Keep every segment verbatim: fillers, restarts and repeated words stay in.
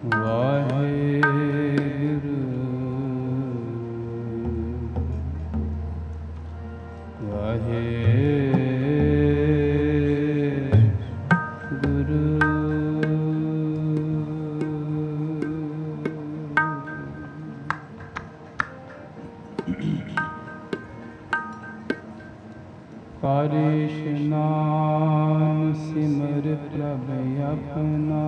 ਵਾਹਿਗੁਰੂ ਵਾਹਿਗੁਰੂ ਕਰ ਇਸ਼ਨਾਨ ਸਿਮਰ ਪ੍ਰਭ ਆਪਣਾ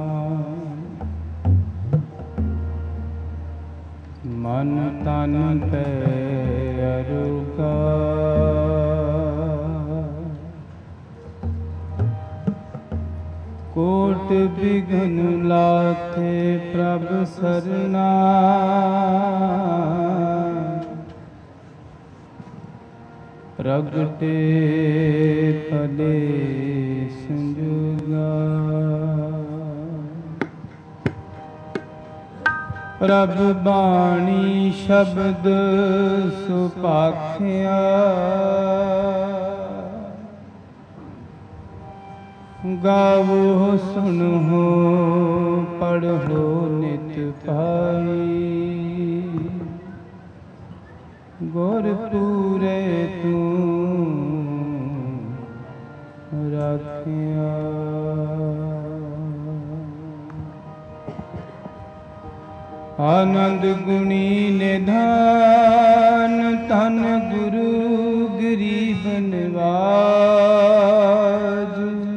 ਮਨ ਤਨ ਪੈ ਅਰੁਗਾ ਕੋਟ ਬਿਘਨ ਲਾਥੇ ਪ੍ਰਭ ਸਰਨਾ ਪ੍ਰਗਟੇ ਭਲੇ ਸੰਜੋਗਾ ਪ੍ਰਭ ਬਾਣੀ ਸ਼ਬਦ ਸੁਭਾਖਿਆ ਗਾਵੋ ਸੁਣੋ ਪੜ੍ਹੋ ਨਿਤ ਪਾਈ ਗੁਰ ਪੂਰੇ ਤੂੰ ਰਾਖਿਆ ਆਨੰਦ ਗੁਣੀ ਨਿਧਾਨ ਧਨ ਗੁਰੂ ਗਰੀਬ ਨਿਵਾਜ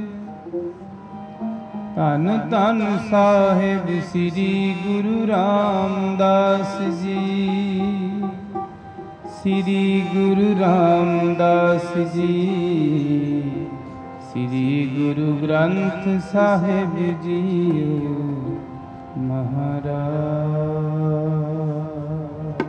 ਧਨ ਧਨ ਸਾਹਿਬ ਸ੍ਰੀ ਗੁਰੂ ਰਾਮਦਾਸ ਜੀ ਸ੍ਰੀ ਗੁਰੂ ਰਾਮਦਾਸ ਜੀ ਸ੍ਰੀ ਗੁਰੂ ਗ੍ਰੰਥ ਸਾਹਿਬ ਜੀਓ ਮਹਾਰਾਜ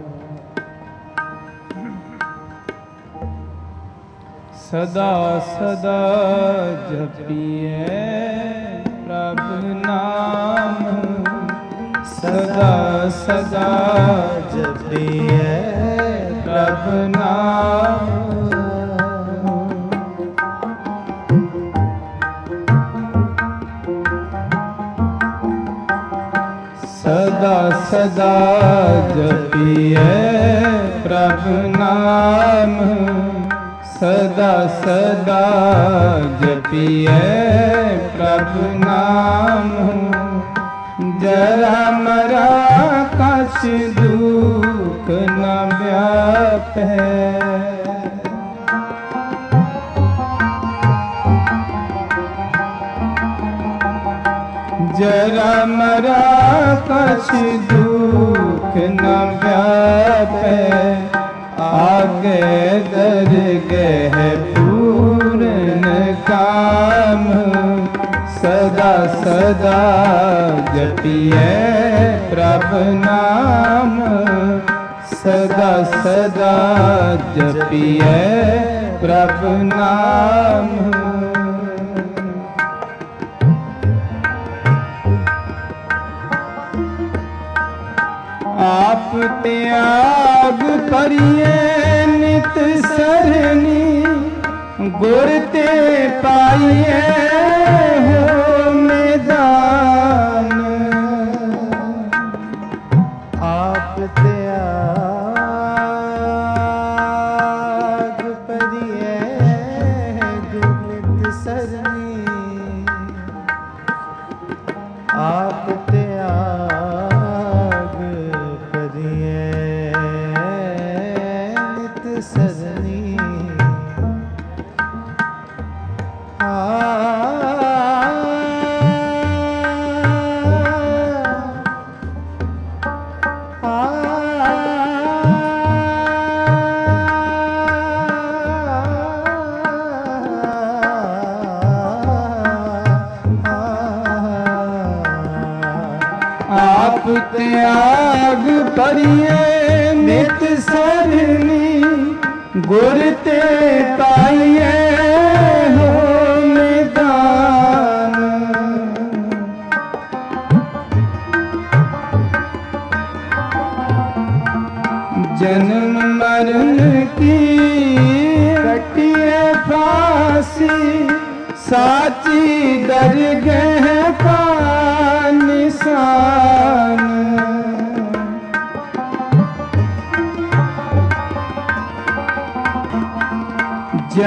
ਸਦਾ ਸਦਾ ਜਪੀਏ ਪ੍ਰਭ ਨਾਮ ਸਦਾ ਸਦਾ ਜਪੀਏ ਪ੍ਰਭ ਨਾਮ ਸਦਾ ਸਦਾ ਜਪੀਏ ਪ੍ਰਭ ਨਾਮ ਸਦਾ ਸਦਾ ਜਪੀਏ ਪ੍ਰਭ ਨਾਮ ਜਰਾ ਮਰਾ ਕਛ ਦੁਖ ਨ ਵਿਆਪੈ ਜਰਾ ਮਰਾ ਕਛ ਦੁਖ ਨ ਵਿਆਪੈ ਆਗੇ ਦਰਗਹਿ ਪੂਰਨ ਕਾਮ ਸਦਾ ਸਦਾ ਜਪੀਏ ਪ੍ਰਭ ਨਾਮ ਸਦਾ ਸਦਾ ਜਪੀਏ ਪ੍ਰਭ ਨਾਮ ਆਪ ਤਿਆਗ ਕਰੀਏ ਨਿਤ ਸਰਨੀ ਗੁਰ ਤੇ ਪਾਈਏ ਹੋ ਮੈਦਾਨ ਆਪ ਤਿਆਗ ਕਰੀਏ ਗੁਰ ਨਿਤ ਸਰਨੀ ਆਪ ਤਿਆਗ ਨਿਤ ਸਜਨੀ ਆਪ ਤਿਆਗ ਕਰੀਏ ਨਿਤ ਸਰਨੀ ਗੁਰ ਤੇ ਪਾਈਏ ਹੋ ਮੈਦਾਨ ਜਨਮ ਮਰਨ ਕੀ ਕਟਿਏ ਫਾਸੀ ਸਾਚੀ ਦਰਗਹਿ ਕਾ ਨਿਸ਼ਾਨ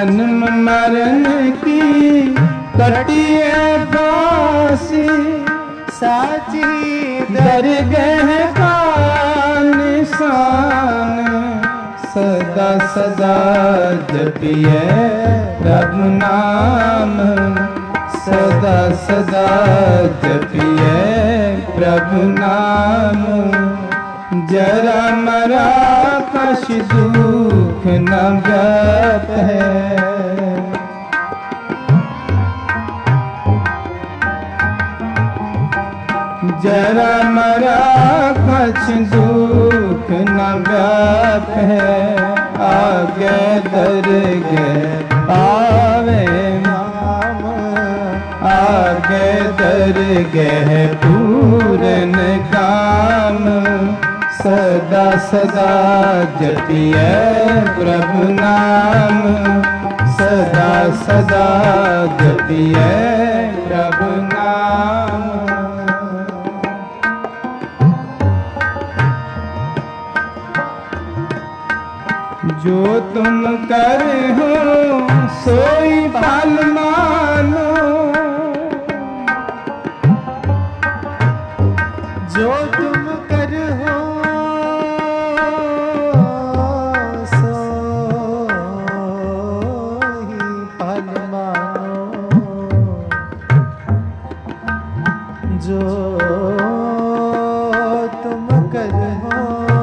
जन्म मरण की कटिए फांसी, साची दरगह का निशान, सदा सदा जपिए प्रभु नाम, सदा सदा जपिए प्रभु नाम। जरा मरा कश दुख न व्याप है, जरा मरा कछ दुख न व्याप है। आगे दरगे पावे नाम, आगे दरगे पूरन काम, सदा सदा जपिए प्रभु नाम, सदा सदा जपिए प्रभु नाम। जो तुम कर हो सोई फल मानो, जो तुम कर हो सो ही फल मानो, जो तुम कर हो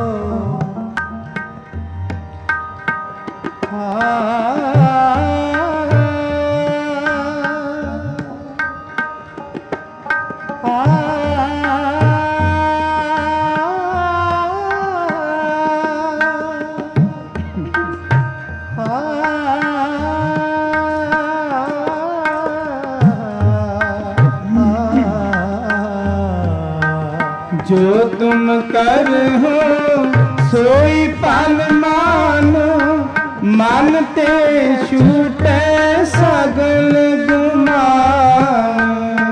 जो तुम कर हो सोई फल मानो, मानते छूटे सगल गुमान।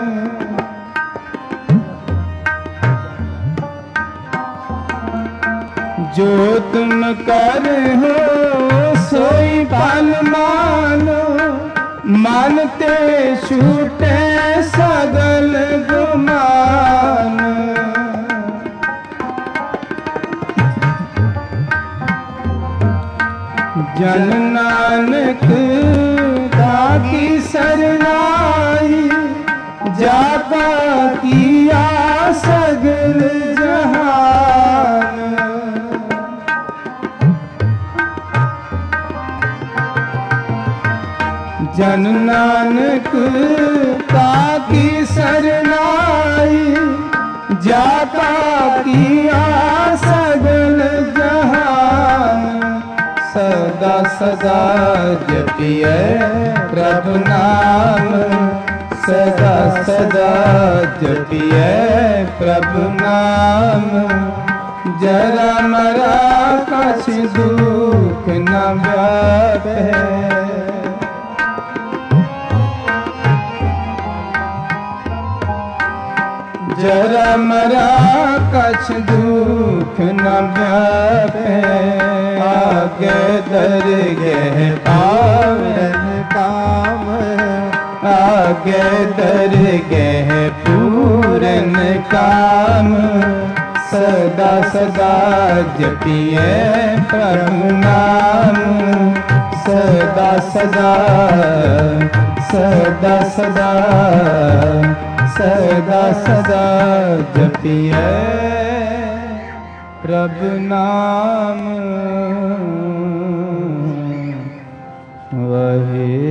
जो तुम कर हो सोई फल मानो, मानते छूटे सगल गुमान। जन नानक ताकी सरनाई, जाका किया सगल जहान। जन नानक ताकी सरनाई, जाका किया सगल जहान। सदा सदा जपिए प्रभु नाम, सदा सदा जपिए प्रभु नाम। जरा मरा कछ दुख न व्याप है, जरा मरा कछ दुख न व्याप है। आगे दरगह पावन काम, आगे दरगह पूरन काम। सदा सदा जपिए प्रभु नाम, सदा सदा सदा सदा सदा सदा जपिए प्रभु नाम। वही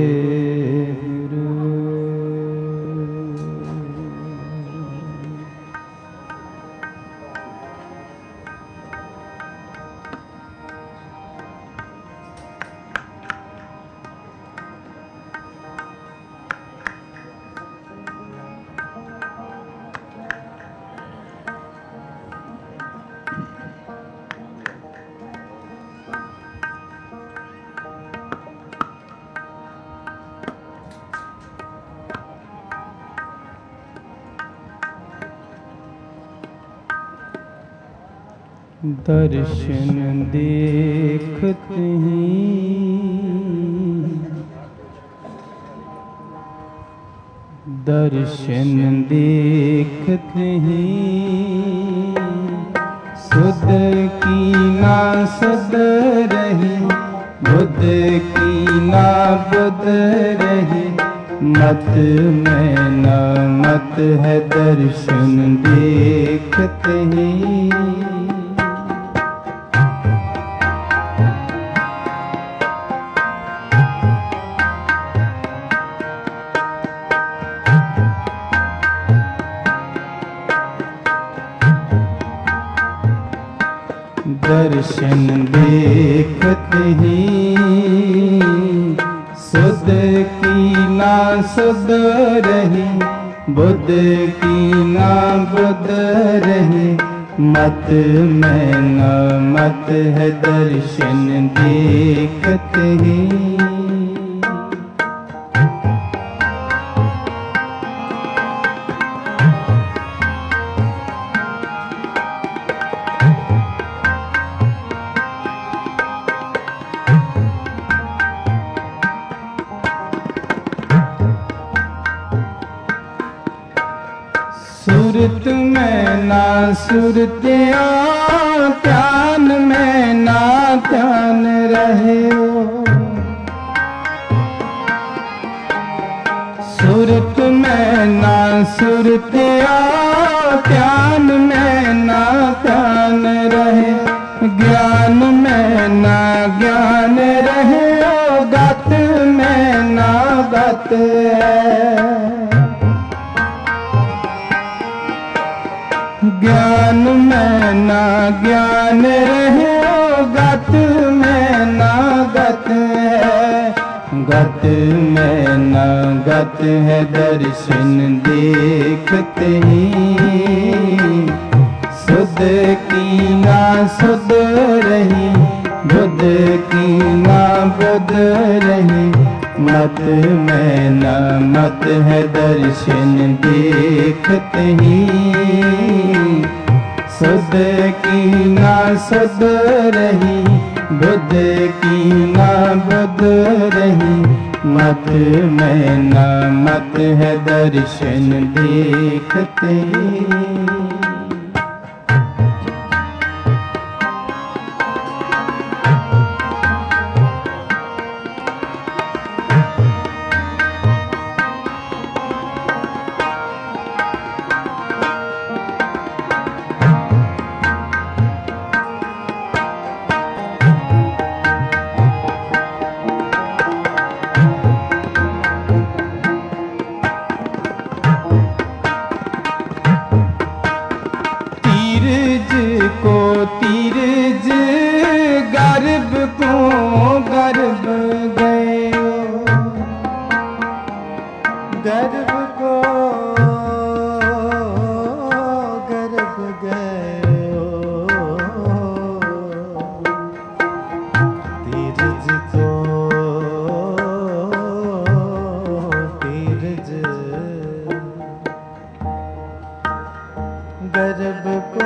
दर्शन देखते ही दर्शन देखते ही सुध की ना सुध रही, बुध की ना बुध रही, मत में न मत है दर्शन देखते ही। दर्शन देखते ही सुध की ना सुध रही, बुध की ना बुध रही, मत में न मत है दर्शन देखते ही। सुरत में ना सुरतिया, ध्यान में ना ध्यान रहे हो। सुरत में ना सुरतिया, ध्यान में ना ध्यान रहे, ज्ञान में ना ज्ञान रहे, गत में ना गत है। ज्ञान में ना ज्ञान रहे, गत में ना गत है, गत में ना गत है दर्शन देखते ही। सुध की ना सुध रही, बुध की ना बुध रही, मत में न मत है दर्शन देखते ही। सुध की ना सुध रही, बुध की ना बुध रही, मत में न मत है दर्शन देखते ही। को तीरज गर्भ को गर्भ गयो, गर्भ को गर्भ गयो, तीरज को तीरज गर्भ को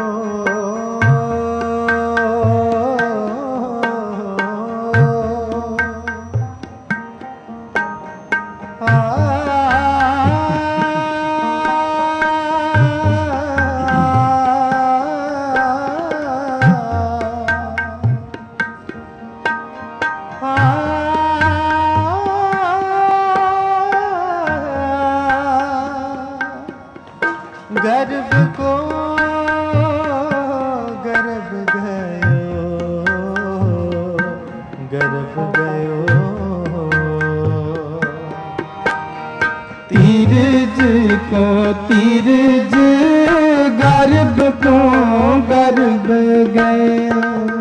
गर्भ को गर्भ गयो, गर्भ गयो, तीरज को तीरज गर्भ को गर्भ गयो,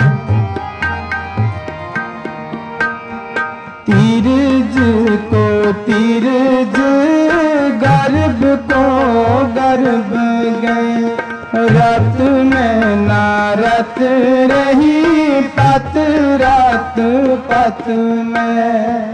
तीरज को तीरज गर्भ को गर्भ गए, रात में ना रात रही, पत रात पत में,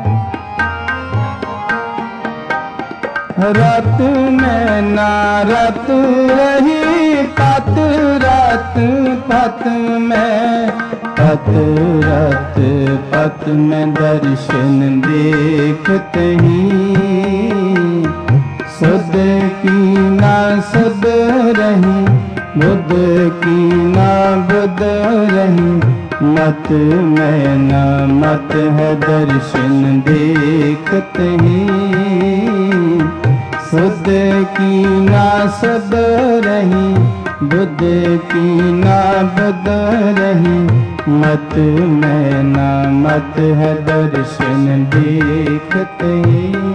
रात में ना रात रही, पत रात पत में, पत रात पत में दर्शन देखते ही। सुध की ना सुध रही, बुध की ना बुध रही, मत में न मत है दर्शन देखते ही। सुध की ना सुध रही, बुध की ना बुध रही, मत में न मत है दर्शन देखते ही।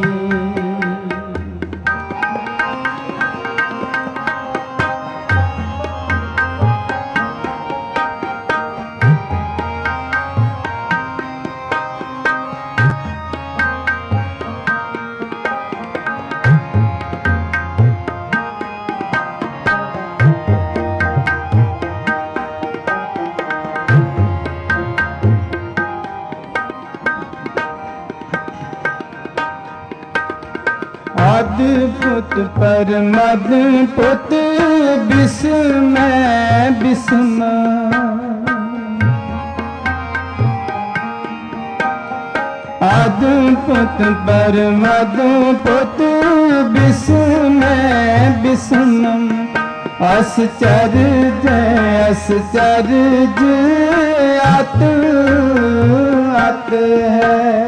अद्भुत परमद्भुत विस्मय विस्मय, अद्भुत परमद्भुत विस्मय विस्मय, आश्चर्य आश्चर्य अत अत है।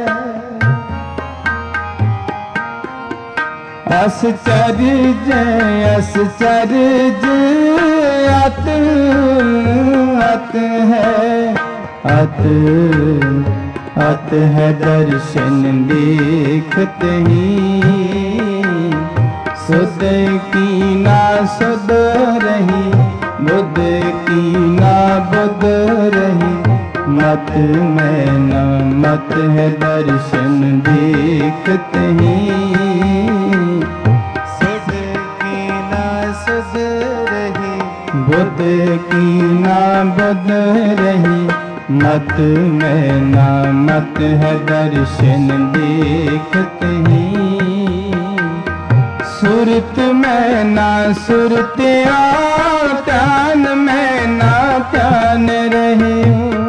आश्चर्य आश्चर्य अत अत है, अत अत है दर्शन देखते ही। सुध की ना सुध रही, बुध की ना बुध रही, मत में न मत है दर्शन देखते ही। बुध की ना बुध रही, मत में ना मत है दर्शन देखते ही। सुरत में ना सुरत आ, प्यान में ना प्यान रहे।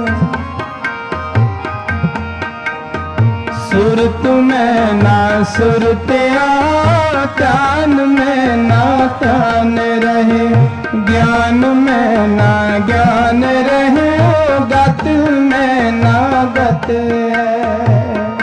सुरत में ना सुरत आ, प्यान में ना प्यान रहे। ज्ञान में ना ज्ञान रहे, गत में ना गत है।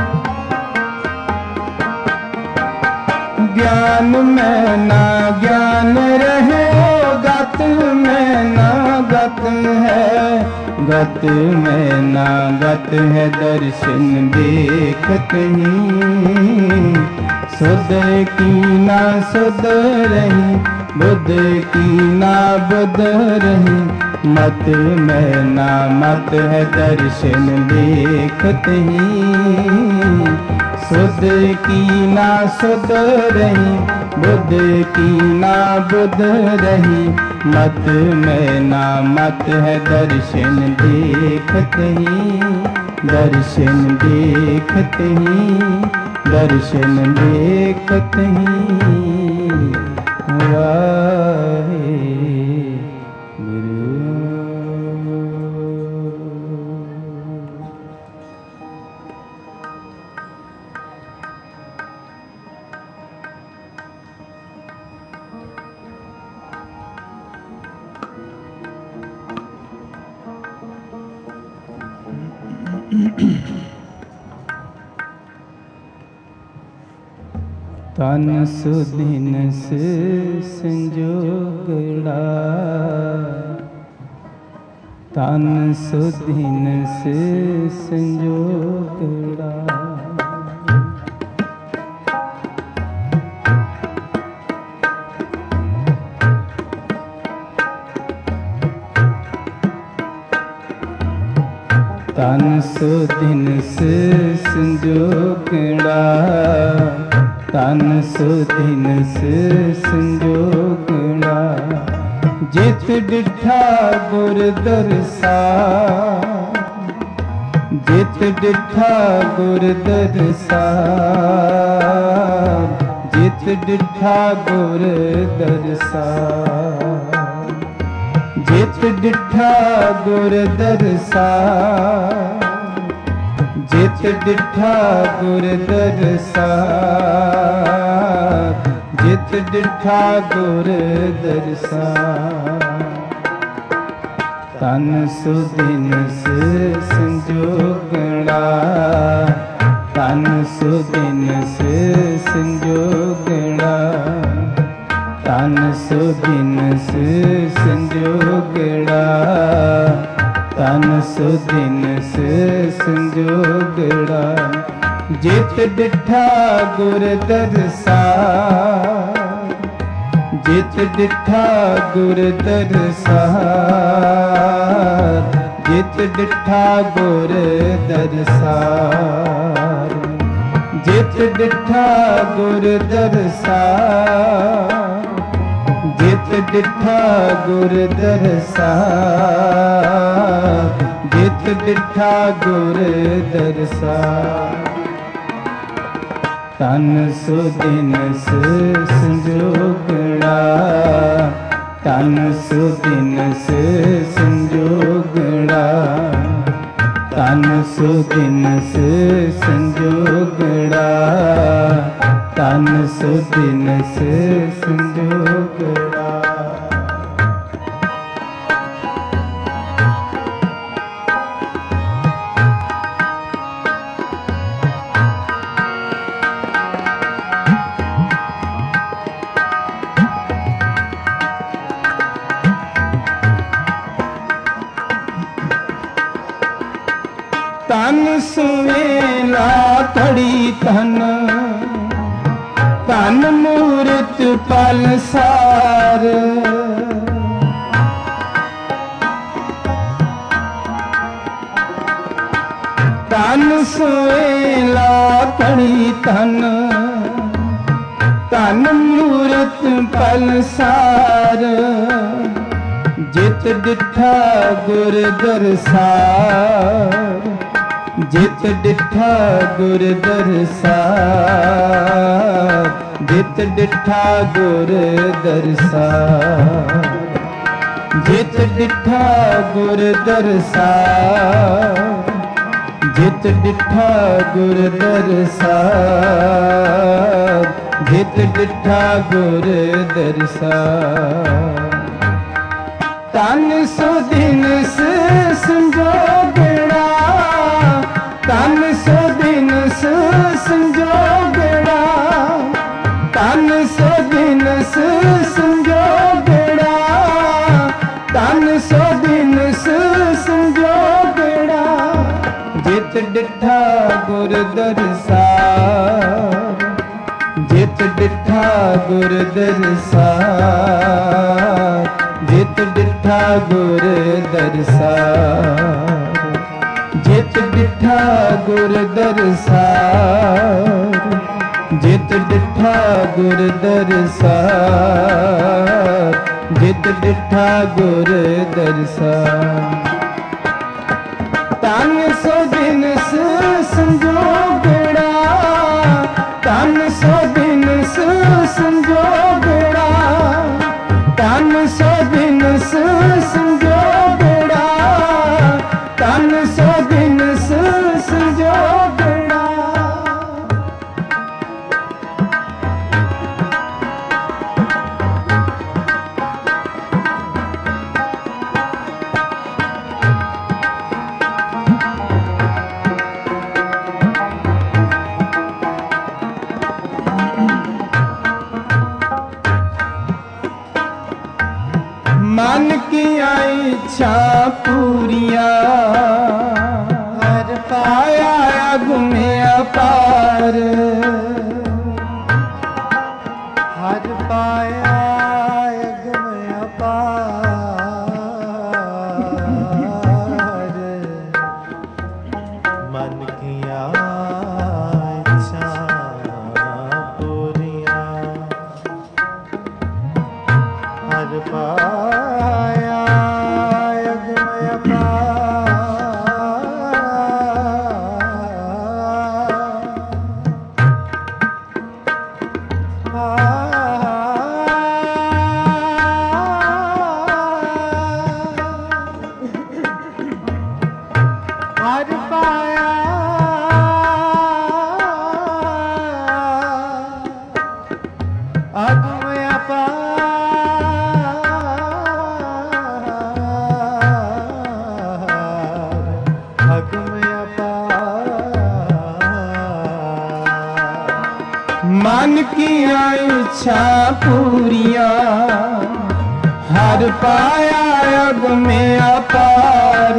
ज्ञान में ना ज्ञान रहे, गत में ना गत है। गत में ना गत है दर्शन देखते ही। सुध की ना सुध रही, बुध की ना बुध रही, मत में ना मत है दर्शन देखते ही। सुध की ना सुध रही, बुध की ना बुध रही, मत में ना मत है दर्शन देखते ही। दर्शन देखते ही, दर्शन देखते ही। वाहे गुरु। तन सुदिन से संजोगड़ा, तन सुदिन से संजोगड़ा। तन सुदिन से संजोगड़ा, तन सुदिन से संजोगड़ा। जित डिठा गुर दरसा, जित डिठा गुर दरसा, जित डिठा गुर दरसा। जित डिठा गुर दरसा, जित डिठा गुर दरसा। ਜਿਤ ਡਿਠਾ ਗੁਰ ਦਰਸ਼ਨ ਤਨ ਸੁਦਿਨਸ ਸੰਜੋਗਣਾ ਤਨ ਸੁਦਿਨਸ ਸੰਜੋਗਣਾ ਤਨ ਸੁਦਿਨਸ ਸੰਜੋਗੜਾ ਤਨ ਸੁਦਿਨਸ ਸੰਜੋਗੜਾ ਜਿਤ ਡਿਠਾ ਗੁਰ ਦਰਸਾ ਜਿਤ ਡਿਠਾ ਗੁਰ ਦਰਸਾ ਜਿਤ ਡਿਠਾ ਗੁਰ ਦਰਸਾ ਜਿਤ ਡਿਠਾ ਗੁਰ ਦਰਸਾ ਜਿਤ ਡਿਠਾ ਗੁਰ ਦਰਸਾ ਜਿਤ ਡਿਠਾ ਗੁਰ ਦਰਸਾ ਤਨ ਸੁਦਿਨਸ ਸੰਜੋਗੜਾ ਤਨ ਸੁਦਿਨਸ ਸੰਜੋਗੜਾ ਤਨ ਸੁਦਿਨਸ ਸੰਜੋਗੜਾ ਤਨ ਸੁਦਿਨਸ ਸੰਜੋਗੜਾ ਤਨ ਸੁਵੇਲਾ ਘੜੀ ਤਨ ਤਨ ਮੂਰਤ ਪਲਸਾਰ ਤਨ ਸੁਵੇਲਾ ਘੜੀ ਤਨ ਤਨ ਮੂਰਤ ਪਲਸਾਰ ਜਿਤ ਡਿਠਾ ਗੁਰ ਦਰਸਾਰ ਜਿਤ ਡਿਠਾ ਗੁਰ ਦਰਸਾ ਜਿਤ ਡਿਠਾ ਗੁਰ ਦਰਸਾ ਜਿਤ ਡਿਠਾ ਗੁਰ ਦਰਸਾ ਜਿਤ ਡਿਠਾ ਗੁਰ ਦਰਸਾ ਜਿਤ ਡਿਠਾ ਗੁਰ ਦਰਸਾ ਤਨ ਸੁਦਿਨਸ ਸੰਜੋਗੜਾ ਤਨ ਸੁਦਿਨਸ ਸੰਜੋਗੜਾ ਤਨ ਸੁਦਿਨਸ ਸੰਜੋਗੜਾ ਤਨ ਸੁਦਿਨਸ ਸੰਜੋਗੜਾ ਜਿਤ ਡਿਠਾ ਗੁਰ ਦਰਸਾ ਜਿਤ ਡਿਠਾ ਗੁਰ ਦਰਸਾ ਜਿਤ ਡਿਠਾ ਗੁਰ ਦਰਸਾ ਜਿਤ ਡਿਠਾ ਗੁਰ ਦਰਸਾ ਜਿਤ ਡਿਠਾ ਗੁਰ ਦਰਸਾ ਜਿਤ ਡਿਠਾ ਗੁਰ ਦਰਸਾ ਤਨ ਸੁਦਿਨਸ ਸੰਜੋਗੜਾ ਤਨ ਸੁਦਿਨਸ ਸੰਜੋਗੜਾ ਤਨ ਸੁਦਿਨਸ ਸੰਜੋਗੜਾ ਤਨ ਸੁਦਿਨਸ ਸੰਜੋਗੜਾ ਮਨ ਕੀਆਂ ਇੱਛਾ ਪੂਰੀਆਂ ਹਰ ਪਾਇਆ ਗੁਮਿਆ ਪਾਰ ਹਰ ਪਾਇਆ ਗੁਮਿਆ ਪਾਰ ਮਨ ਕੀਆਂ ਇੱਛਾ ਪੂਰੀਆਂ ਹਰ ਪਾਇਆ ਗੁਮਿਆ ਪਾਰ ਹਰ ਪਾਇਆ ਅਗ मन की इच्छा पूरिया हर पाया अग में अपार।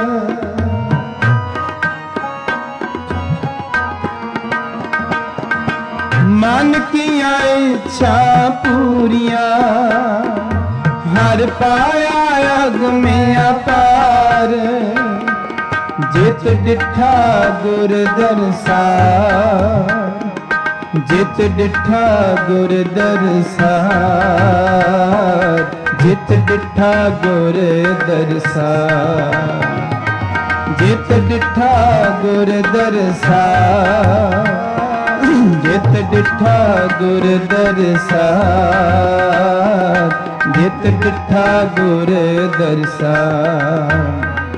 मन की इच्छा पूरिया हर पाया अग में अपार। जित डिठा गुर दरसार, जित डिठा गुर दरसार, जित डिठा गुर दरसार, जित डिठा गुर दरसार, जित डिठा गुर दरसार, जित डिठा गुर दरसार।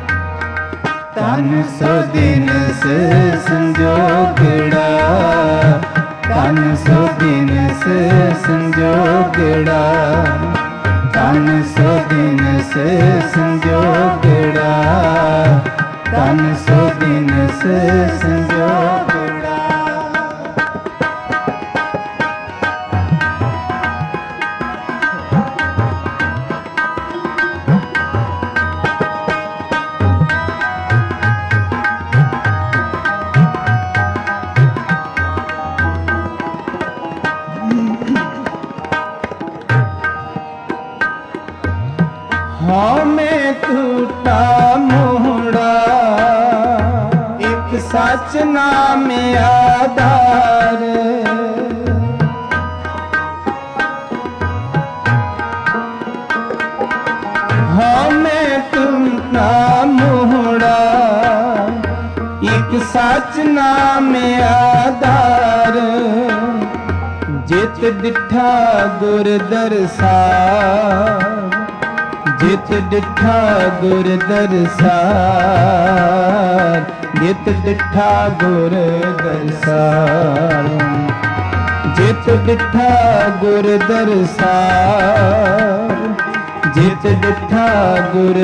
तन सो दिन से संजोगड़ा, तन सो दिन से संजोगड़ा, तन सो दिन से संजोगड़ा, तन सो दिन से संजोगड़ा। हाँ मैं टूटा मोहड़ा एक सच नाम आधार। हाँ मैं टूटा मोहड़ा एक सच नाम आधार। जित डिठा गुर दरसार, जित डिठा गुर दरसार, जित डिठा गुर दरसार, जित डिठा गुर दरसार, जित डिठा गुर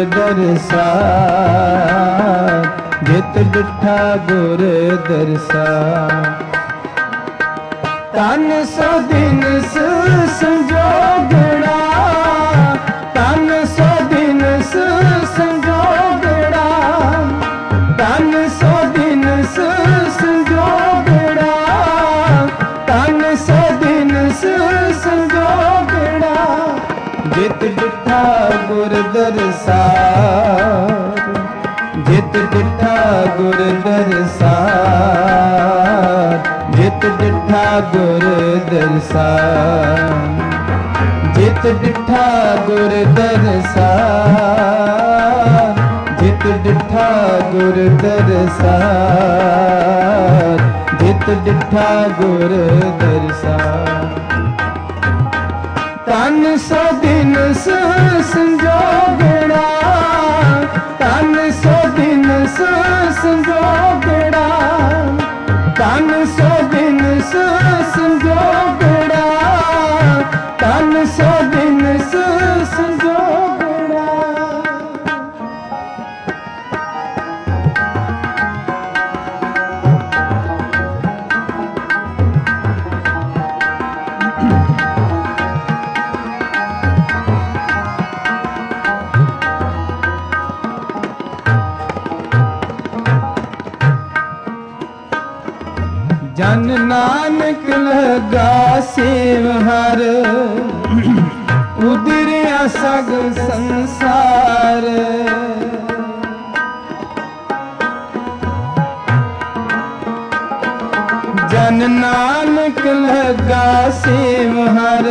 दरसार, जित डिठा गुर दरसार। तन सो दिन से संजोगड़ा, तन सो दिन से संजोगड़ा, तन सो दिन से संजोगड़ा, तन सो दिन से संजोगड़ा। जित डिठा गुर दरसार, जित डिठा गुर दरसार, जित डिठा गुर दरसार, जित डिठा गुर दरसार, जित डिठा गुर दरसार, जित डिठा गुर दरसार। तन सो दिन से संजोगड़ा, तन सो दिन से संजोगड़ा, तन सो दिन से संजोगड़ा, तन सो दिन से संजोगड़ा। जन नानक लगा सेव हर, उदरिया सग संसार। जन नानक लगा सेव हर,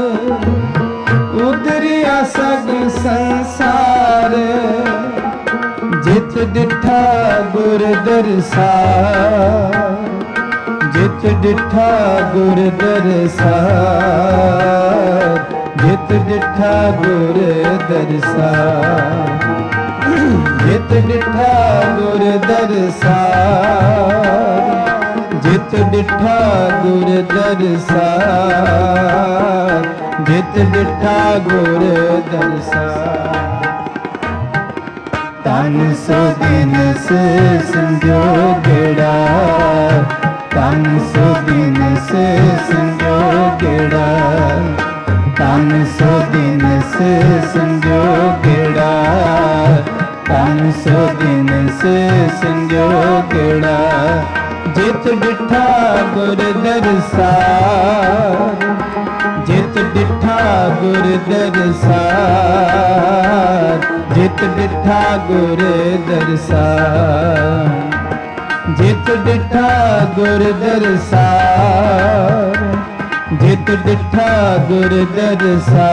उदरिया सग संसार। जित डिठा गुर दरसार, जित डिठा गुर दरसार, जित डिठा गुर दरसार, जित डिठा गुर दरसार, जित डिठा गुर दरसार, ਜਿਤ ਡਿਠਾ ਗੁਰ ਦਰਸਾ ਤਨ ਸੋ ਦਿਨ ਸੇ ਸੰਜੋਗੜਾ ਤਨ ਸੋ ਦਿਨ ਸੇ ਸੰਜੋਗੜਾ ਤਨ ਸੋ ਦਿਨ ਸੇ ਸੰਜੋਗੜਾ ਤਨ ਸੋ ਦਿਨ ਸੇ ਸੰਜੋਗੜਾ ਜਿਤ ਡਿਠਾ ਗੁਰ ਦਰਸਾ ਜਿਤ ਡਿਠਾ ਗੁਰ ਦਰਸਾ ਜਿਤ ਡਿਠਾ ਗੁਰ ਦਰਸਾ ਜਿਤ ਡਿਠਾ ਗੁਰ ਦਰਸਾ ਜਿਤ ਡਿਠਾ ਗੁਰ ਦਰਸਾ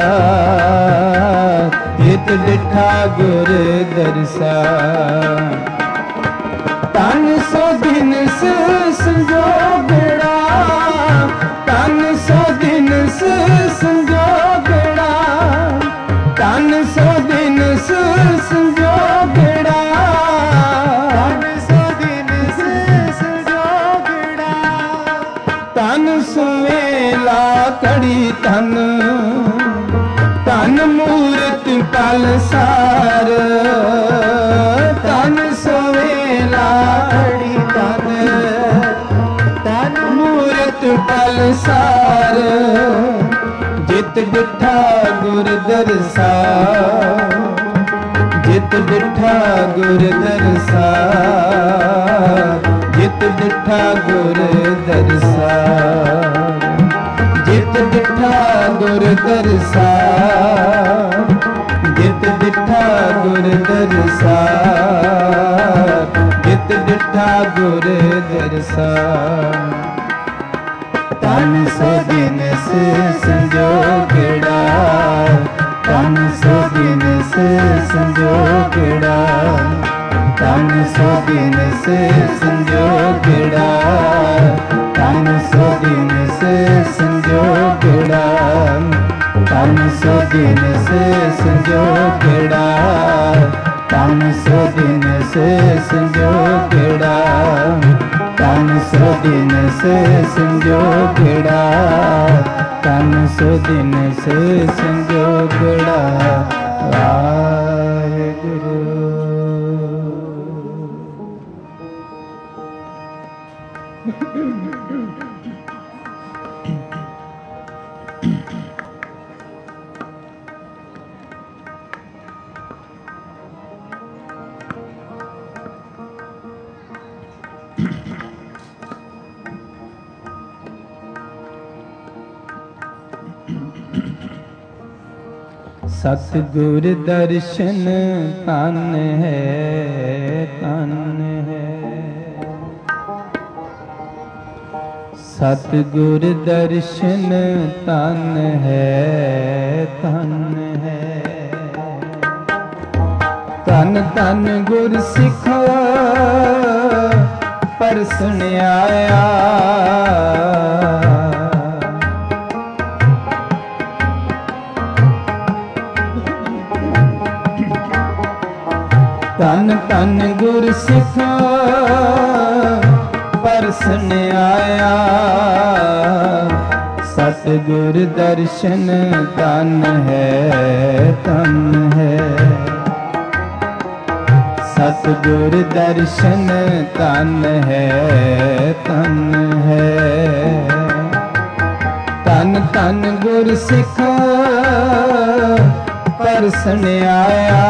ਜਿਤ ਡਿਠਾ ਗੁਰ ਦਰਸਾ ਤਨ ਸੋ ਦਿਨ ਸੇ ਸੰਜੋਗੜਾ ਤਨ ਸੋ ਦਿਨ ਸੇ ਸੰਜੋਗੜਾ ਤਨ ਸੋ ਦਿਨ ਸੇ ਸੰਜੋਗੜਾ ਤਨ ਸੋ ਦਿਨ ਸੇ ਸੰਜੋਗੜਾ ਤਨ ਸੁਵੇਲਾ ਕੜੀ ਤਨ ਤਨ ਮੂਰਤ ਪਲਸਾਰ ਤਨ ਸੁਵੇਲਾ ਕੜੀ ਤਨ ਤਨ ਮੂਰਤ ਪਲਸਾਰ ਜਿਤ ਡਿਠਾ ਗੁਰ ਦਰਸਾ ਜਿਤ ਡਿਠਾ ਗੁਰ ਦਰਸਾ ਜਿਤ ਡਿਠਾ ਗੁਰ ਦਰਸਾ ਜਿਤ ਡਿਠਾ ਗੁਰ ਦਰਸਾ ਜਿਤ ਡਿਠਾ ਗੁਰ ਦਰਸਾ ਜਿਤ ਡਿਠਾ ਗੁਰ ਦਰਸਾ ਤਨ ਸੋ ਦਿਨ ਸੇ ਸੰਜੋਗੜਾ ਤਨ ਸੋ ਦਿਨ ਸੇ ਸੰਜੋਗੜਾ ਤਨ ਸੋ ਦਿਨ ਸੇ ਸੰਜੋਗੜਾ ਤਨ ਸੋ ਦਿਨ ਸੇ ਸੰਜੋਗੜਾ ਤਨ ਸੋ ਦਿਨ ਸੇ ਸੰਜੋਗੜਾ ਤਨ ਸੋ ਦਿਨ ਸੇ ਸੰਜੋਗੜਾ ਤਨ ਸੋ ਦਿਨ ਸੇ ਸੰਜੋਗੜਾ ਤਨ ਸੋ ਦਿਨ ਸੇ ਸੰਜੋਗੜਾ ਵਾਹਿਗੁਰੂ। सतगुर दर्शन तन है तन है सतगुर दर्शन तन है तन है तन तन गुर सिखा परसन आया तन तन गुर सिखा परसन आया सतगुर दर्शन तन है तन है सतगुर दर्शन तन है तन है तन तन गुर सिखा परसन आया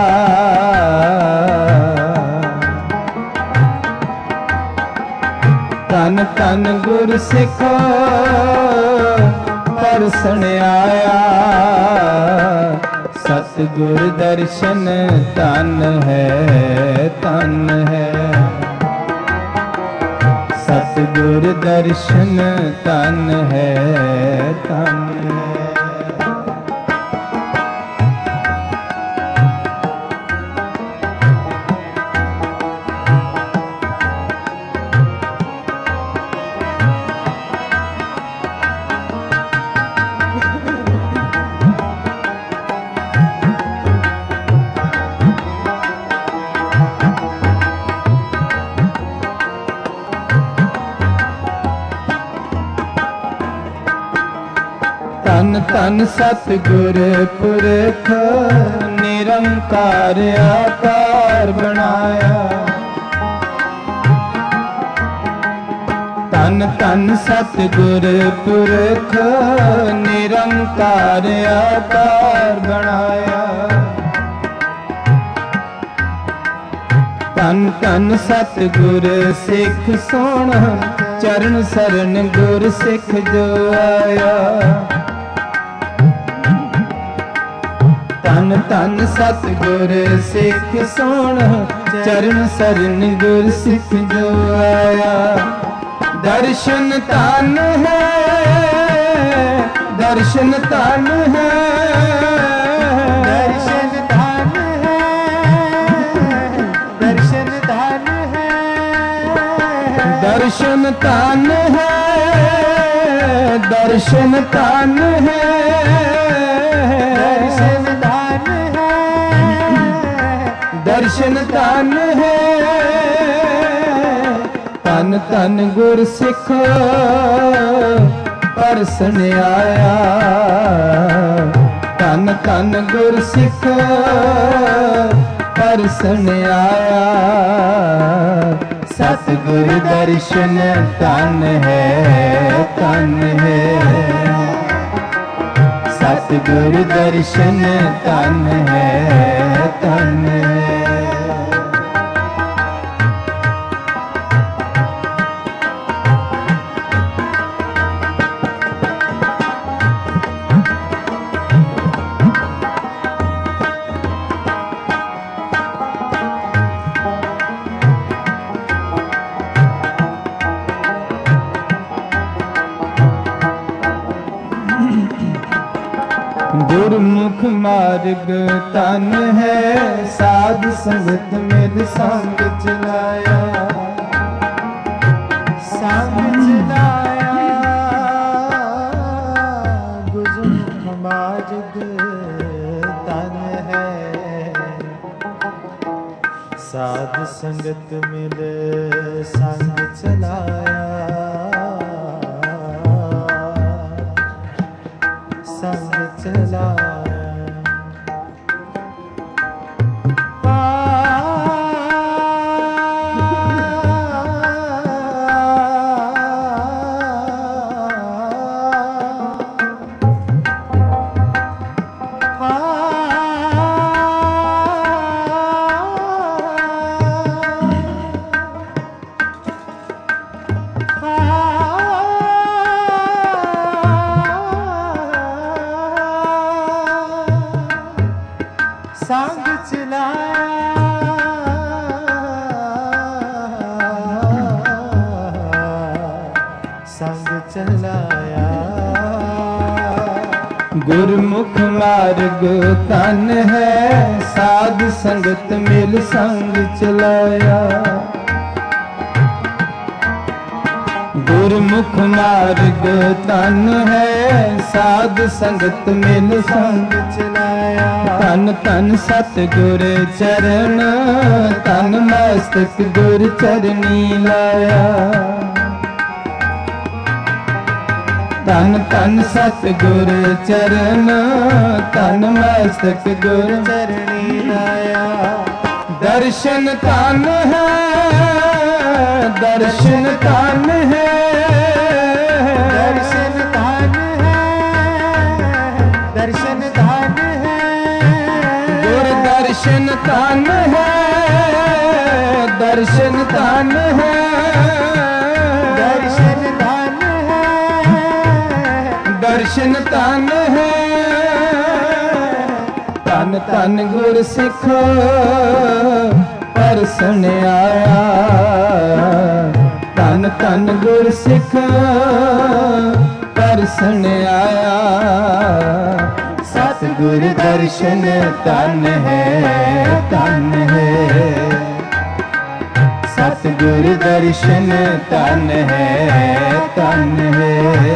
तन तन गुर सिखा परसन आया सतगुर दर्शन तन है तन है सतगुर दर्शन तन है तन है। तन तन सतगुर पुरख निरंकार आकार बनाया। तन तन सतगुर पुरख निरंकार आकार बनाया। तन तन सतगुर सिख सोना चरण सरन गुर सिख जो आया। तन तन सतगुर सिख सोना चरण सरन गुर सिख जो आया। दर्शन तन है दर्शन तन है दर्शन धन है दर्शन धन है दर्शन तन है दर्शन तन है दर्शन धन है दर्शन तन है। तन तन गुर सिख परसन आया। तन तन गुर सिख परसन आया। सतगुर दर्शन तन है तन है। सतगुर दर्शन तन है तन है। गुरमुख मार्ग तन है साध संगत मिल संग चलाया। संग चलाया गुरमुख मार्ग तन है साध संगत मिल संग चलाया। संग चलाया संग चलाया संग चलाया। गुरमुख मार्ग तन है साध संगत मिल संग चलाया। गुरमुख मार्ग तन है साध संगत मिल संग चलाया। तन तन सतगुर चरण तन मस्तक गुर चरनी लाया। तन तन सतगुर चरण तन मस्तक गुर चरनी लाया। दर्शन तन है दर्शन तन है दर्शन धन है दर्शन धन है गुर दर्शन तन है दर्शन तन है दर्शन धन है दर्शन तन है। तन तन गुर सिख परसन आया। तन तन गुर सिख परसन आया। सतगुर दर्शन तन है तन है। सतगुर दर्शन तन है तन है।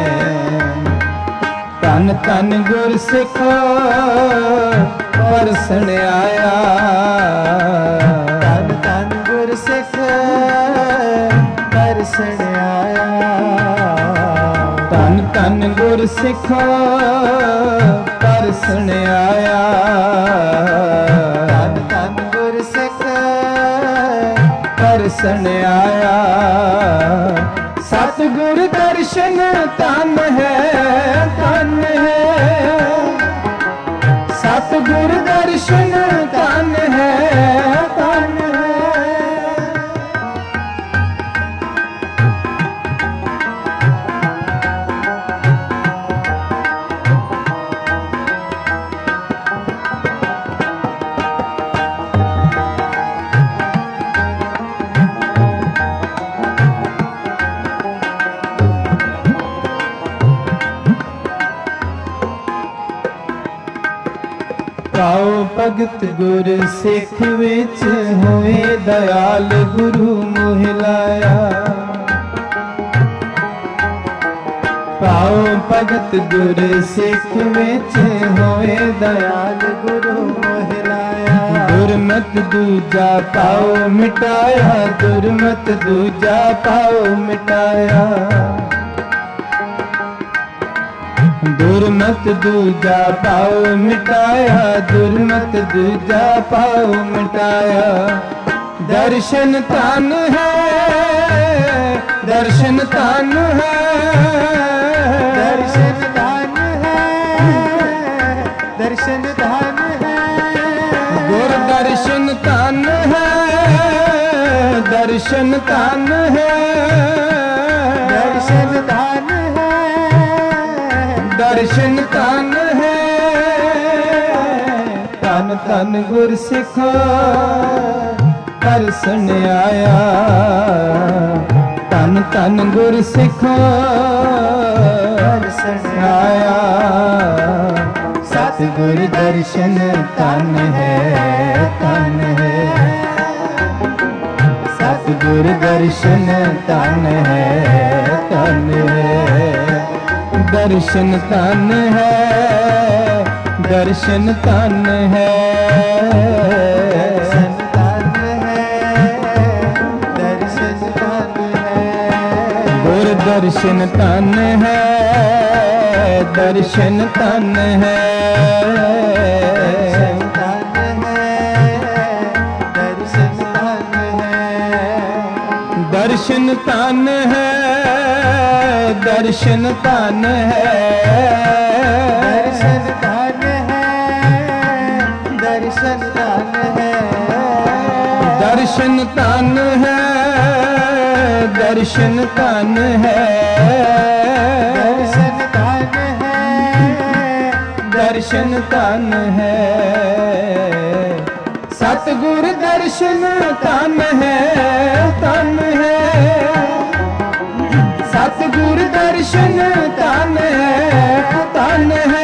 तन तन गुर सिख परसन आया। तन तन गुर सिख परसन आया। तन तन गुर ਸਿੱਖ ਪਰਸਣ ਆਇਆ। ਧੰਨ ਧੰਨ ਗੁਰ ਸਿੱਖ ਪਰਸਣ ਆਇਆ। ਸਤਿਗੁਰ ਦਰਸ਼ਨ ਧਨ ਹੈ ਧਨ ਹੈ। ਸਤਿਗੁਰ ਦਰਸ਼ਨ ਧਨ ਹੈ ਧਨ ਹੈ। ਪਾਉ ਭਗਤ ਗੁਰ ਸਿੱਖ ਵਿੱਚ ਹੋਏ ਦਇਆਲ ਗੁਰੂ ਮੋਹ ਲਾਇਆ। ਪਾਉ ਭਗਤ ਗੁਰ ਸਿੱਖ ਵਿੱਚ ਹੋਏ ਦਇਆਲ ਗੁਰੂ ਮੋਹ ਲਾਇਆ। ਦੁਰਮਤ ਦੂਜਾ ਪਾਉ ਮਿਟਾਇਆ। ਦੁਰਮਤ ਦੂਜਾ ਪਾਉ ਮਿਟਾਇਆ। ਦੁਰਮਤ ਦੂਜਾ ਪਾਉ ਮਿਟਾਇਆ। ਦੁਰਮਤ ਦੂਜਾ ਪਾਉ ਮਿਟਾਇਆ। ਦਰਸ਼ਨ ਧਨ ਹੈ ਦਰਸ਼ਨ ਧਨ ਹੈ। ਦਰਸ਼ਨ ਧਨ ਹੈ ਦਰਸ਼ਨ ਧਨ ਹੈ। ਗੁਰ ਦਰਸ਼ਨ ਧਨ ਹੈ ਦਰਸ਼ਨ ਧਨ ਹੈ। ਦਰਸ਼ਨ ਧਨ ਹੈ ਦਰਸ਼ਨ ਧਨ ਹੈ। ਧੰਨ ਧੰਨ ਗੁਰ ਸਿੱਖ ਪਰਸਣ ਆਇਆ। ਧੰਨ ਧੰਨ ਗੁਰ ਸਿੱਖ ਪਰਸਣ ਆਇਆ। ਸਤਿਗੁਰ ਦਰਸ਼ਨ ਧਨ ਹੈ ਧਨ ਹੈ। ਸਤਿਗੁਰ ਦਰਸ਼ਨ ਧਨ ਹੈ ਧਨ ਹੈ। ਦਰਸ਼ਨ ਧਨ ਹੈ ਦਰਸ਼ਨ ਧਨ ਹੈ। ਦਰਸ਼ਨ ਧਨ ਹੈ ਦਰਸ਼ਨ ਧਨ ਹੈ। ਗੁਰ ਦਰਸ਼ਨ ਧਨ ਹੈ ਦਰਸ਼ਨ ਧਨ ਹੈ। ਦਰਸ਼ਨ ਧਨ ਹੈ ਦਰਸ਼ਨ ਧਨ ਹੈ। ਦਰਸ਼ਨ ਧਨ ਹੈ ਦਰਸ਼ਨ ਧਨ ਹੈ। ਦਰਸ਼ਨ ਧਨ ਹੈ ਦਰਸ਼ਨ ਧਨ ਹੈ। ਦਰਸ਼ਨ ਧਨ ਹੈ ਦਰਸ਼ਨ ਧਨ ਹੈ। ਦਰਸ਼ਨ ਧਨ ਹੈ ਦਰਸ਼ਨ ਧਨ ਹੈ। ਸਤਿਗੁਰ ਦਰਸ਼ਨ ਧਨ ਹੈ ਧਨ ਹੈ। ਸਤਿਗੁਰ ਦਰਸ਼ਨ ਧਨ ਹੈ ਧਨ ਹੈ।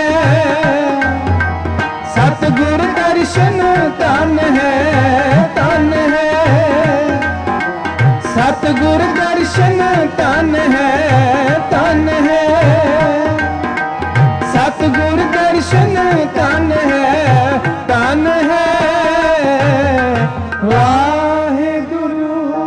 ਸਤਿਗੁਰ ਦਰਸ਼ਨ ਧਨ ਹੈ ਧਨ ਹੈ। ਸਤਿਗੁਰ ਦਰਸ਼ਨ ਧਨ ਹੈ ਧਨ ਹੈ। ਸਤਿਗੁਰ ਦਰਸ਼ਨ ਧਨ ਹੈ ਧਨ ਹੈ। ਵਾਹਿਗੁਰੂ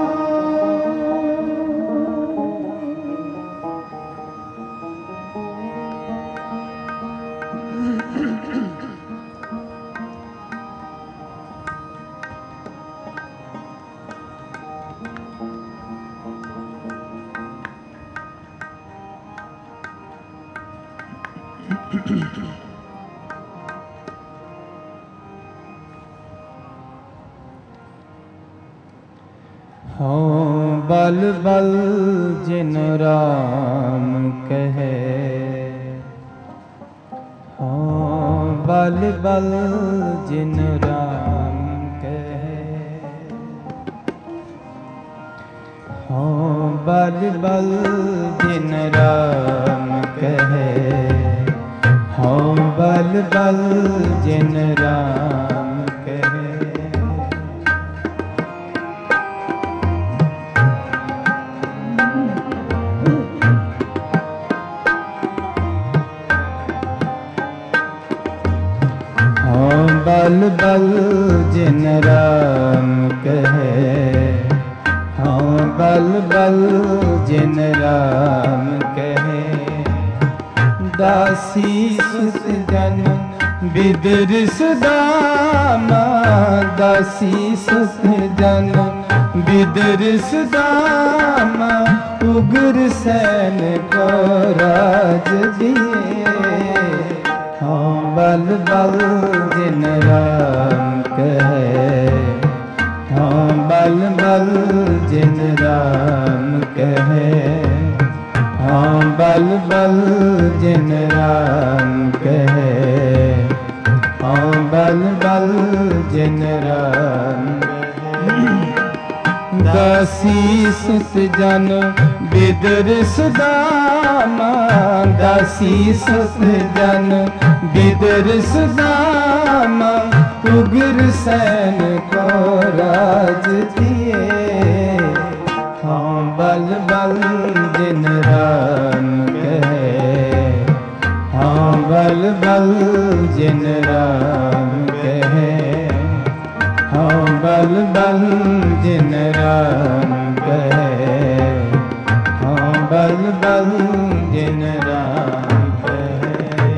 ਹਉ ਬਲ ਬਲ ਜਿਨ ਰਾਮ ਕਹੈ। ਹਉ ਬਲ ਬਲ ਜਿਨ ਰਾਮ ਕਹੈ। ਹਉ ਬਲ ਬਲ ਜਿਨ ਰਾਮ ਕਹੈ। ਹਉ ਬਲ ਬਲ ਜਿਨ ਰਾਮ ਕਹੈ। ਬਲ ਬਲ ਜਿਨ ਰਾਮ ਕਹੈ। ਹਉ ਬਲ ਬਲ ਜਿਨ ਰਾਮ ਕਹੈ। दासी सुत जन बिदुर सुदामा, दासी सुत जन बिदुर सुदामा, उग्र सैन को राज दिए। हाँ बल बल जिन राम कहे, हाँ बल बल जिन राम कहे, हाँ बल बल जिन राम कहे, हाँ बल बल जिन राम कहे। दासी सुत जन बिदुर सुदामा, दासी सुत जन बिदुर सुदामा, उग्र सैन को राज दिए। हाँ बल बल जिन राम कहे, हाँ बल बल जिन राम कहे, हाँ बल बल जिन राम कहे, हाँ बल बल जिन राम कहे।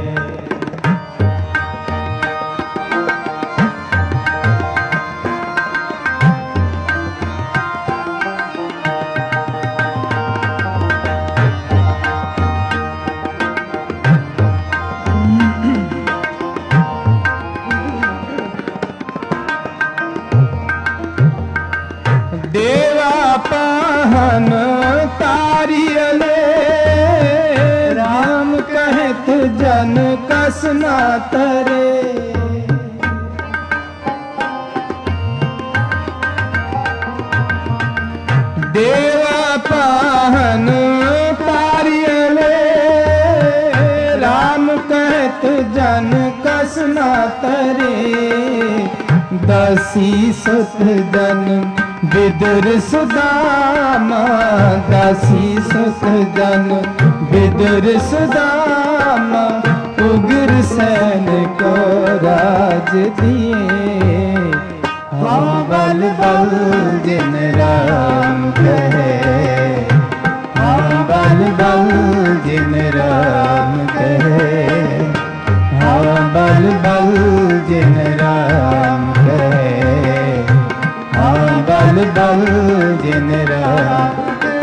देवा पाहन तारियले, राम कहत जन कस ना तरे। देवा पाहन तारियले, राम कहत जन कस ना तरे। दासी सुत जन बिदुर सुदामा, दासी सुत जन बिदुर सुदामा, उग्र सैन को राज दिए। हाँ बल बल जिन राम कहे, हाँ बल बल जिन राम कहे, हाँ बल बल जिन राम कहे, हाँ बल बल जिन राम।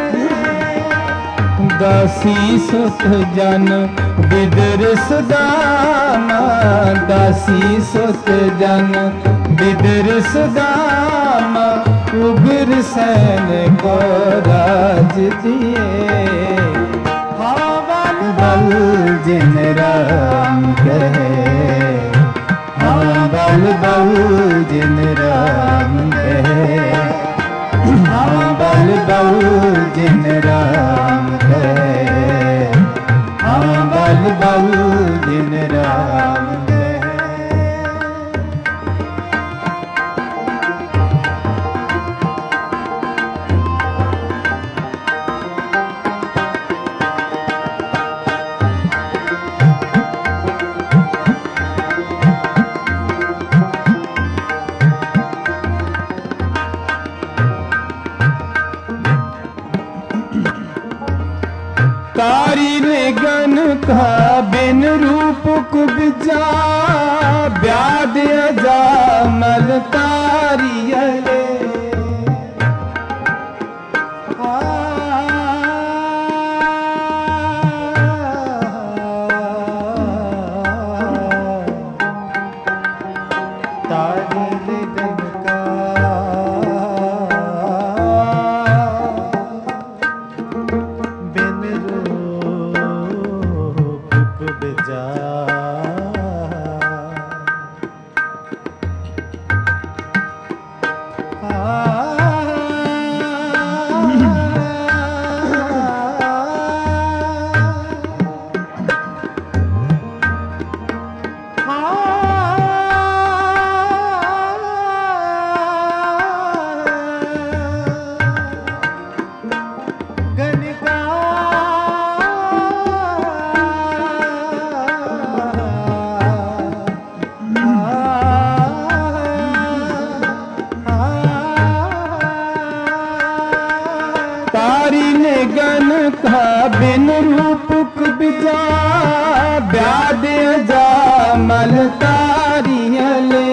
दासी सुत जन बिदुर सुदामा, दासी सुत जन बिदुर सुदामा, उग्र सैन को राज दिए। हाँ बल बल जिन राम कहे, हाँ बल बल जिन राम कहे, हाँ बल बल जिन राम कहे, हाँ बल बल जिन राम कहे। तारी ने गन का बिन रूप कुब्जा, ब्याद अजामल तारियले। तारी ने गन का तारी ने गन का बिन रूप कुब्जा, बल तारियले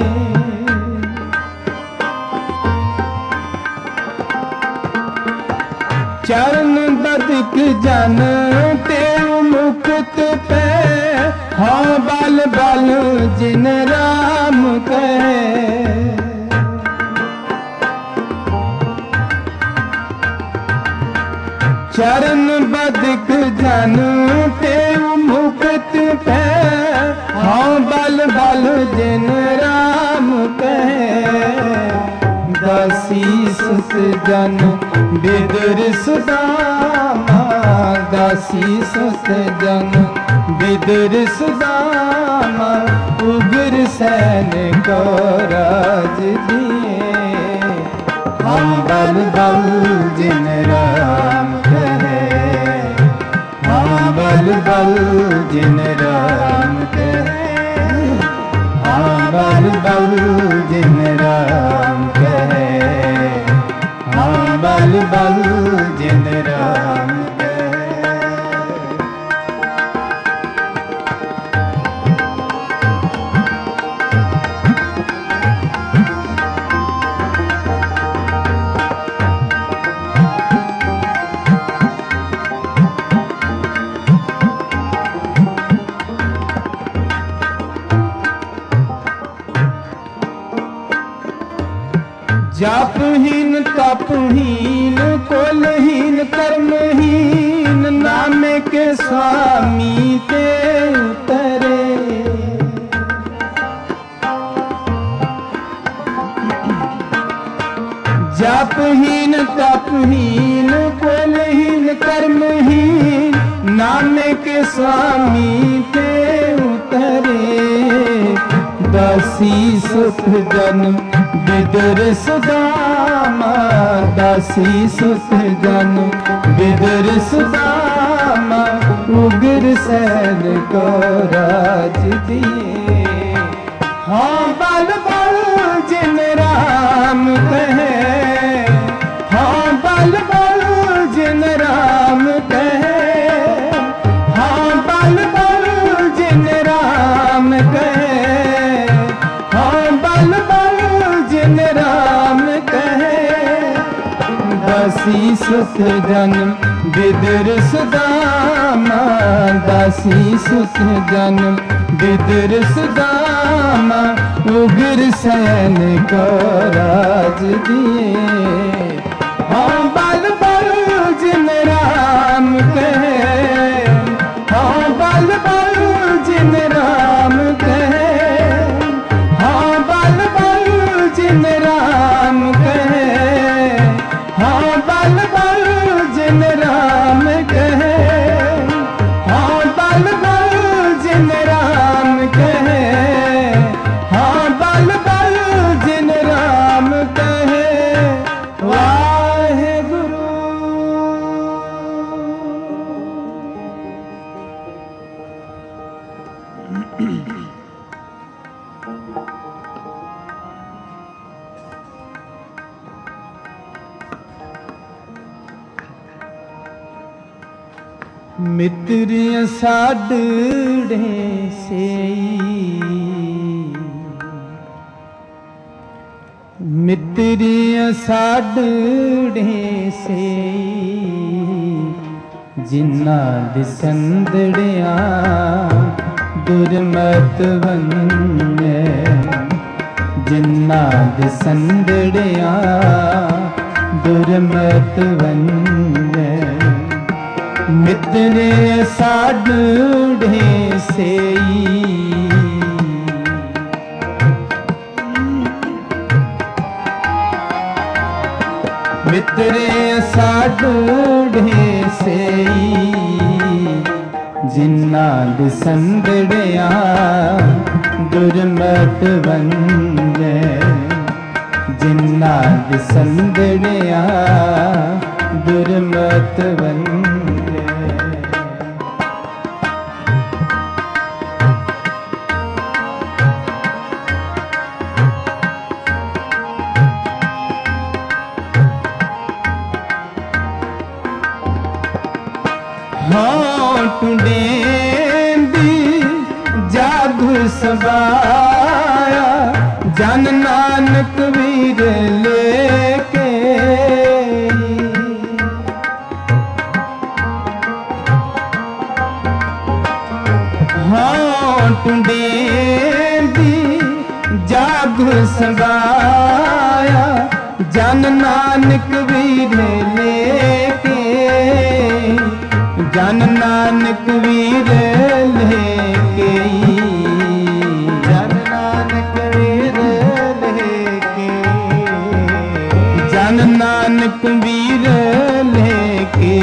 चरण बदक जन ते मुक्त पे हाँ बल बल जिन राम कहे चरण बदक जन ते मुक्त पे हाँ बल बल जिन राम कहे दासी सुत जन बिदुर सुदामा दासी सुत जन बिदुर सुदामा उग्र सैन को राज दिए हम बल बल जिन राम कहे हम बल बल जिन राम कहे हम बल बल जिन राम कहे हम बल बल जिन राम जापहीन तपहीन कुलहीन कर्महीन नामे के स्वामी ते उतरे जापहीन तपहीन कुलहीन कर्महीन नामे के स्वामी ते उतरे दासी सुख जन बिदुर सुदामा दासी सुत जन बिदुर सुदामा उग्र सैन को राज दिए हाँ बल बल जिन राम कहे हाँ बल बल जिन राम कहे हाँ बल बल जिन राम कहे हाँ बल बल जिन राम कहे दासी सुत जन बिदुर सुदामा दासी सुत जन बिदुर सुदामा उग्र सैन को राज दिए हाँ बल बल जिन राम कहे हाँ बल बल जिन राम कहे हाँ बल बल जिन राम कहे हाँ बल बल जिन राम कहे हाँ बल बल जिन राम कहे हाँ बल बल जिन राम कहे वाहे गुरु मित्र साडे सेई मित्र साडे सेई जिन्ना दिसंदड़िया दुर्मत वन्ने जिन्ना दिसंदड़िया दुर्मत वन्ने मित्र साडे सेई मित्र साडे सेई जिन्ना दिसंदड़िया दुर्मत वन्ने जिन्ना दिसंदड़िया दुर्मत वन्ने हाँ टुंडेंदी जादू कबीर लेके हाँ टुंडे दी जाग संगाया जन नानक वीर लेके जन नानक वीर लेके जन नानक वीर लेके जन नानक वीर लेके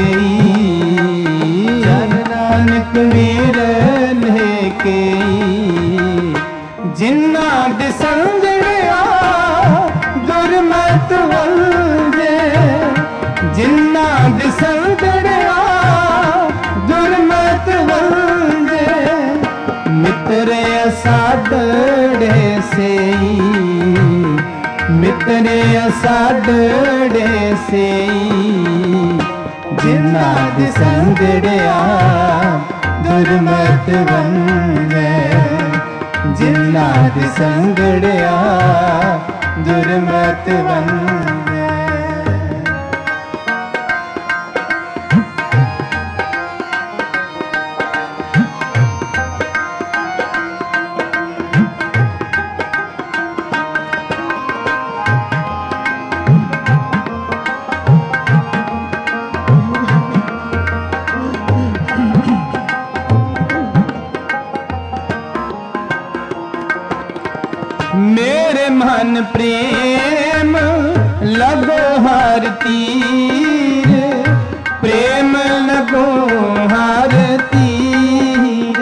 जन नानक वीर लेके जिन्ना दे संजड़िया दुर्मत वंदे जिन्ना दे संजड़िया दुर्मत वंदे मित्र साडड़े से मित्र साडड़े से जिन्ना दे संजड़िया दुर्मत वंदे जिन्ना दे संगड़िया दुर्मत वंदे मेरे मन प्रेम लगो हर तीर प्रेम लगो हर तीर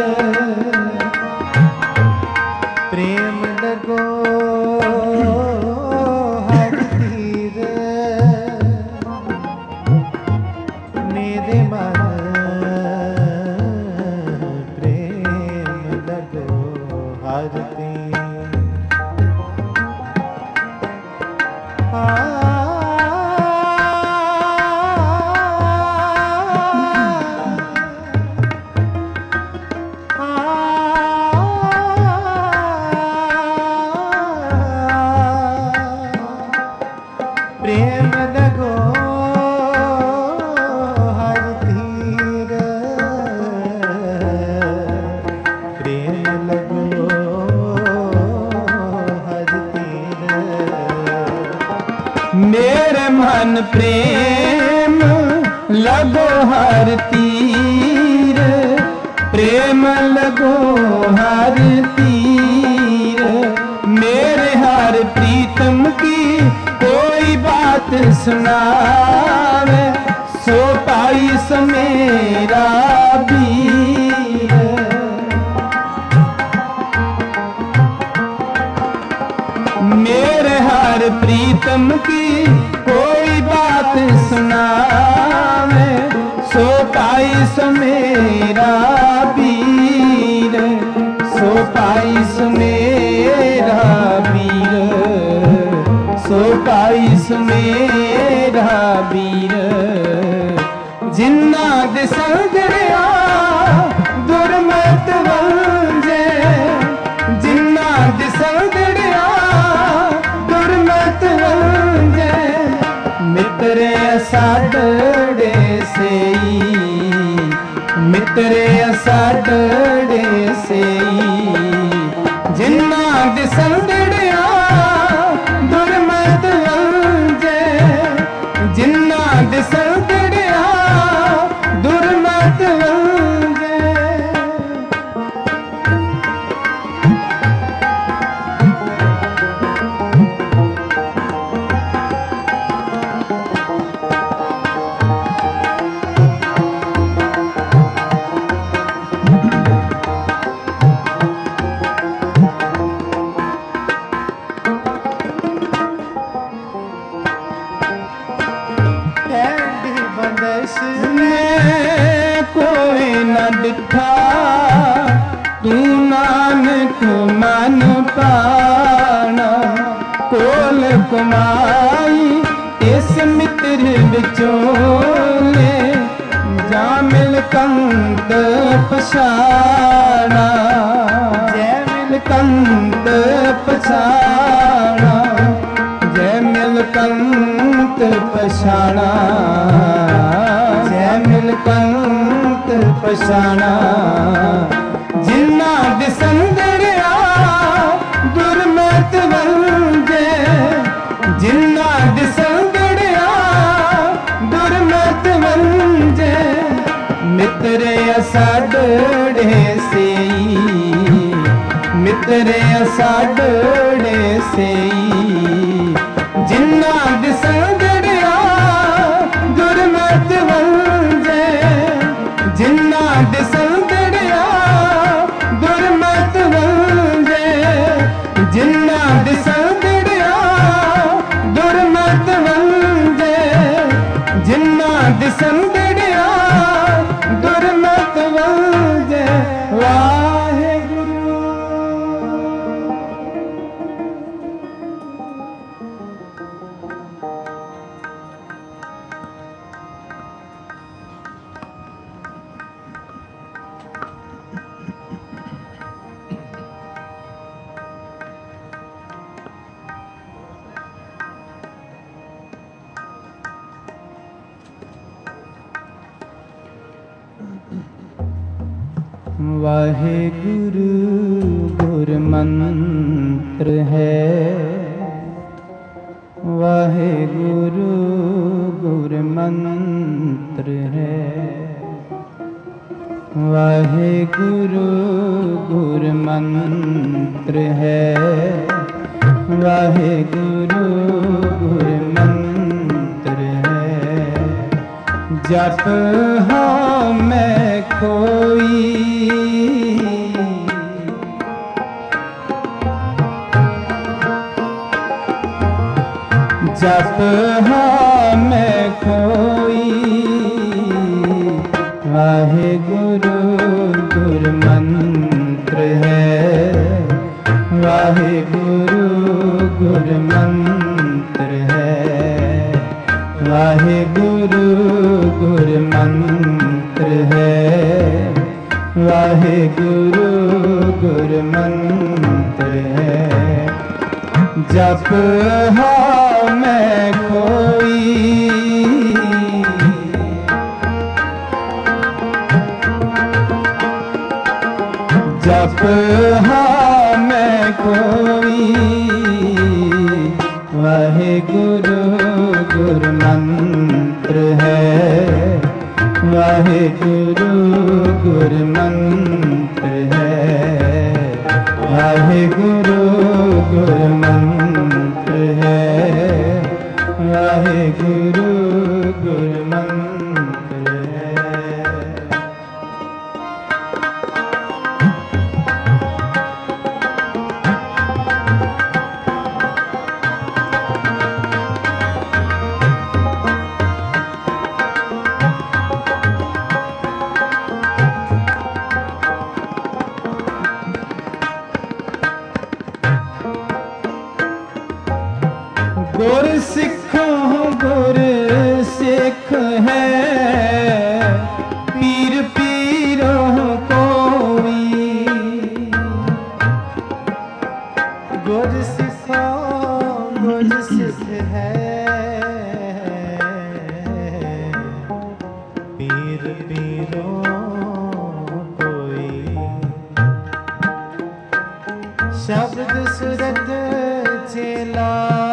प्रेम लगो हर तीर मेरे मन प्रेम लगो हर तीर प्रेम लगो हर तीर प्रेम लगो हर तीर मेरे मन प्रेम लगो हर तीर प्रेम लगो हर तीर मेरे हर प्रीतम की कोई बात सुनावे सो पाई समेरा बीर मेरे हर प्रीतम की कोई बात सुनावे सो पाई समेरा बीर सो पाई समेरा बीर सो पाई समेरा बीर जिन्ना दे संगड़िया दुर्मत वंजे जिन्ना दे संगड़िया दुर्मत वंजे मित्र साडड़े से मित्र साडड़े से जिन्ना दे संगड़िया दुर्मत वंजे जिन्ना दे संगड़िया दुर्मत वंजे कोई न दिखा तू नानक मन पाना कोल कमाई इस मित्र विचोले जा मिल कंत पछाना जय मिल कंत पछाना दुर्मत वंजे जिन्ना दिसंगड़िया दुर्मत वंजे मित्र असाडड़े सेई मित्र असाडड़े सेई जिन्ना दिसंगड़िया दुर्मत वंजे जिन्ना दिसंगड़िया दुर्मत वंजे जिन्ना दिसंगड़िया दुर्मत वंजे जिन्ना दिसंगड़िया दुर्मत वंजे वाहे वाहेगुरु गुरु मंत्र है वाहेगुरु गुरु मंत्र है वाहेगुरु गुरु मंत्र है वाहेगुरु गुरु मंत्र है जप हाँ मैं कोई जप हाँ मैं कोई वाहेगुरु गुरु मंत्र है वाहेगुरु गुरु मंत्र है वाहेगुरु गुरु मंत्र है वाहेगुरु गुरु मंत्र है जप हाँ मैं कोई जप हाँ मैं कोई वाहेगुरु गुरु मंत्र है वाहेगुरु गुरु मंत्र है वाहेगुरु गुरु मंत्र है वाहेगुरु गुरु मंत्र है गुर सिख गुर सिख है पीर पीरों कोई गुर सिख गुर सिख है पीर पीरों कोई शब्द सूरत चेला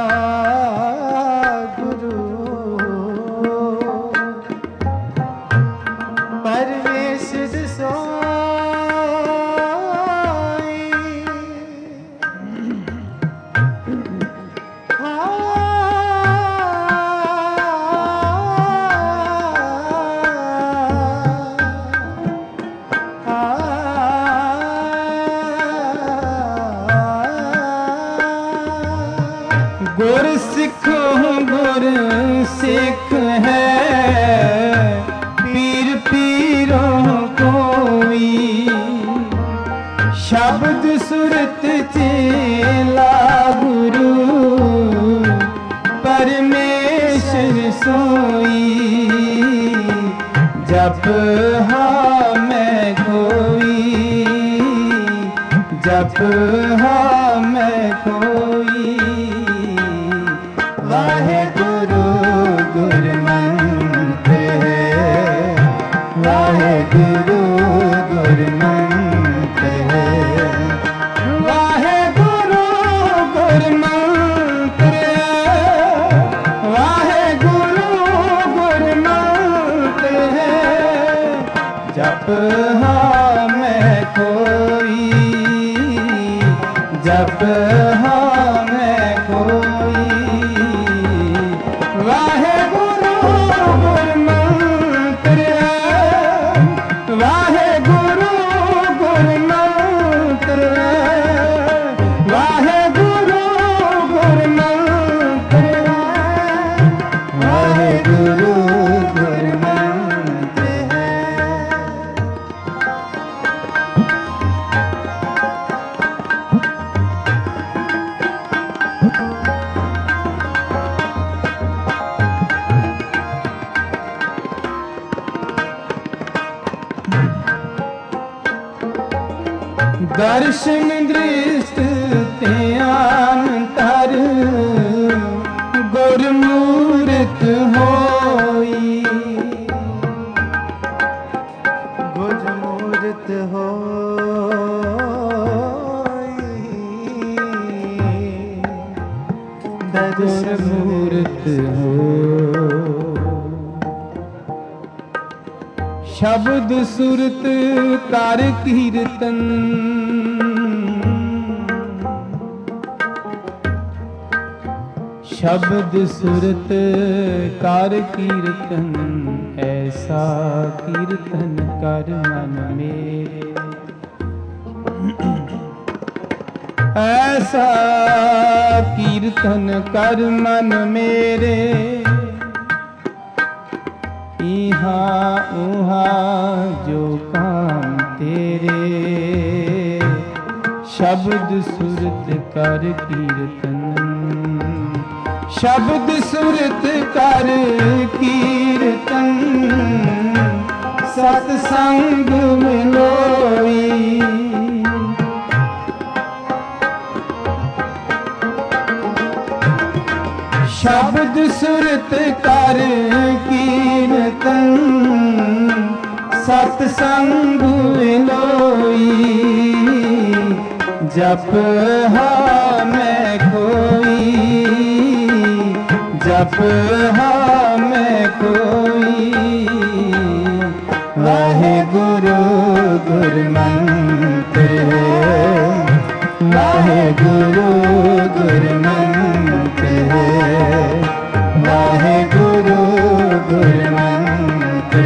गुर सिख गुर सिख है पीर पीरों कोई शब्द सुरत चेला गुरु परमेश्वर सोई जप हाँ मैं कोई जप हाँ मैं कोई वाहेगुरु गुरु मंत्र है वाहेगुरु गुरु मंत्र है वाहेगुरु दर्शन दृष्ट ध्यान तर गुरमूर्त होई गुरमूर्त होई गुरमूर्त हो शब्द सुरत कर कीर्तन शब्द सुरत कर कीर्तन ऐसा कीर्तन कर मन मेरे ऐसा कीर्तन कर मन मेरे इहाँ उहाँ जो काम तेरे शब्द सुरत कर कीर्तन शब्द सुरत कर कीर्तन सतसंग मिलोई शब्द सुरत कर कीर्तन सतसंग मिलोई जप हा मैं कोई जप हा मैं कोई वाहेगुरु गुरमंत्र वाहेगुरु गुरमंत्र वाहेगुरु गुरमंत्र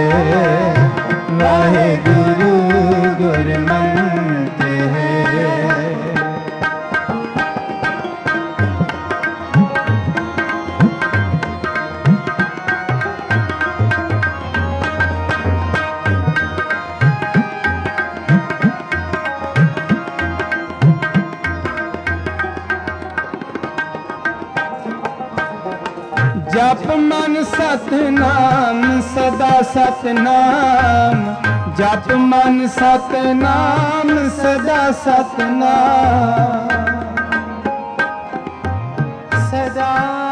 वाहेगुरु गुरमंत्र जप मन सतनाम सदा सतनाम जप मन सतनाम सदा सतनाम सदा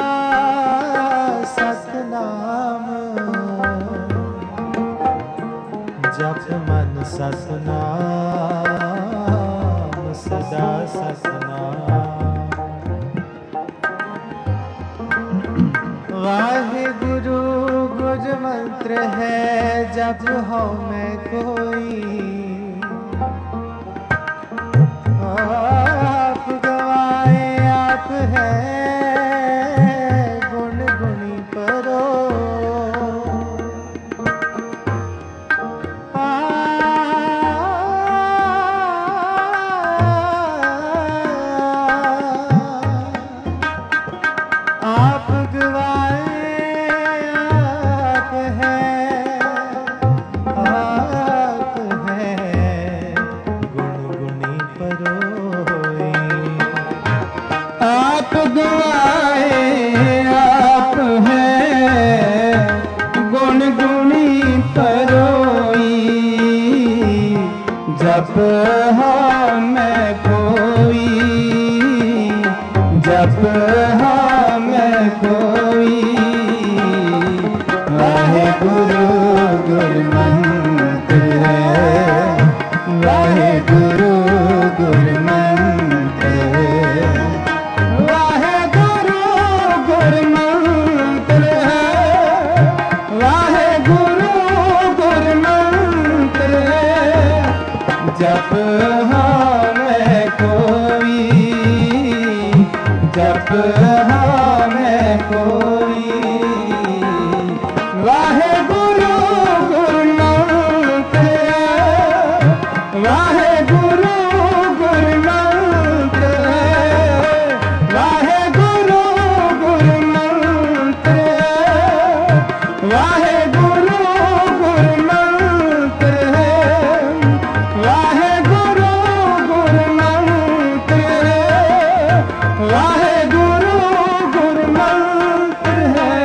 सतनाम जप मन सतनाम सदा सतनाम वाहेगुरु गुर मंत्र है जप हो मैं कोई आप गवाए आप है गुण गुणी परो आप गवाए आप गवाए आप हैं गुण गुणी परोई जप हा मैं कोई जप हा मैं कोई वाहेगुरु गुरमंत्र वाहेगुरु गुरमंत्र वाहेगुरु गुरमंत्र वाहेगुरु गुरमंत्र जप हा मैं कोई जप हा मैं कोई वाहेगुरु गुरमंत्र वाहेगुरु गुरमंत्र वाहेगुरु गुरमंत्र वाहेगुरु गुरमंत्र वाहेगुरु गुरमंत्र वाहेगुरु गुरमंत्र है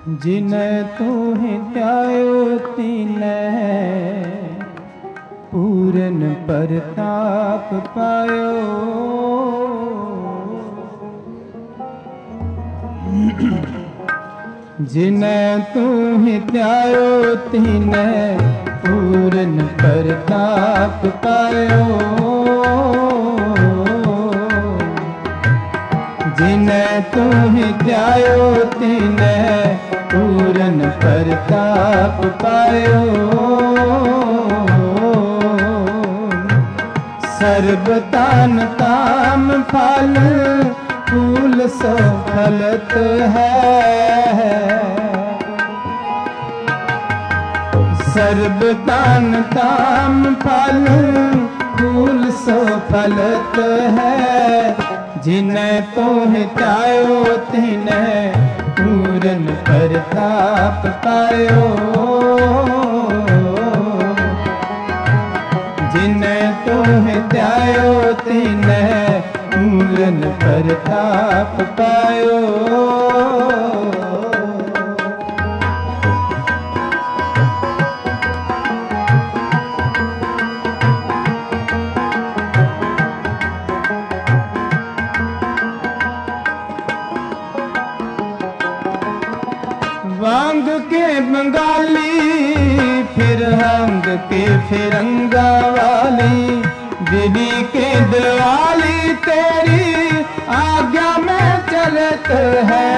जिनै तूहि त्यायो तिनै पूरन परताप पायो। जिनै तूहि त्यायो तिनै पूरन परताप पायो। जिनै तूहि त्यायो तिनै पूरन परताप पायो। सर्ब तान ताम फल फूल सो फलत है। सर्ब तान ताम फल फूल सो फलत है। जिनै तूहि त्यायो तिनै पूरन परताप पायो। जिनै तूहि त्यायो तिनै पूरन परताप पायो। वांग के बंगाली फिर हंग के फिरंगा वाली दिली के दिलवाली तेरी आज्ञा में चलत है।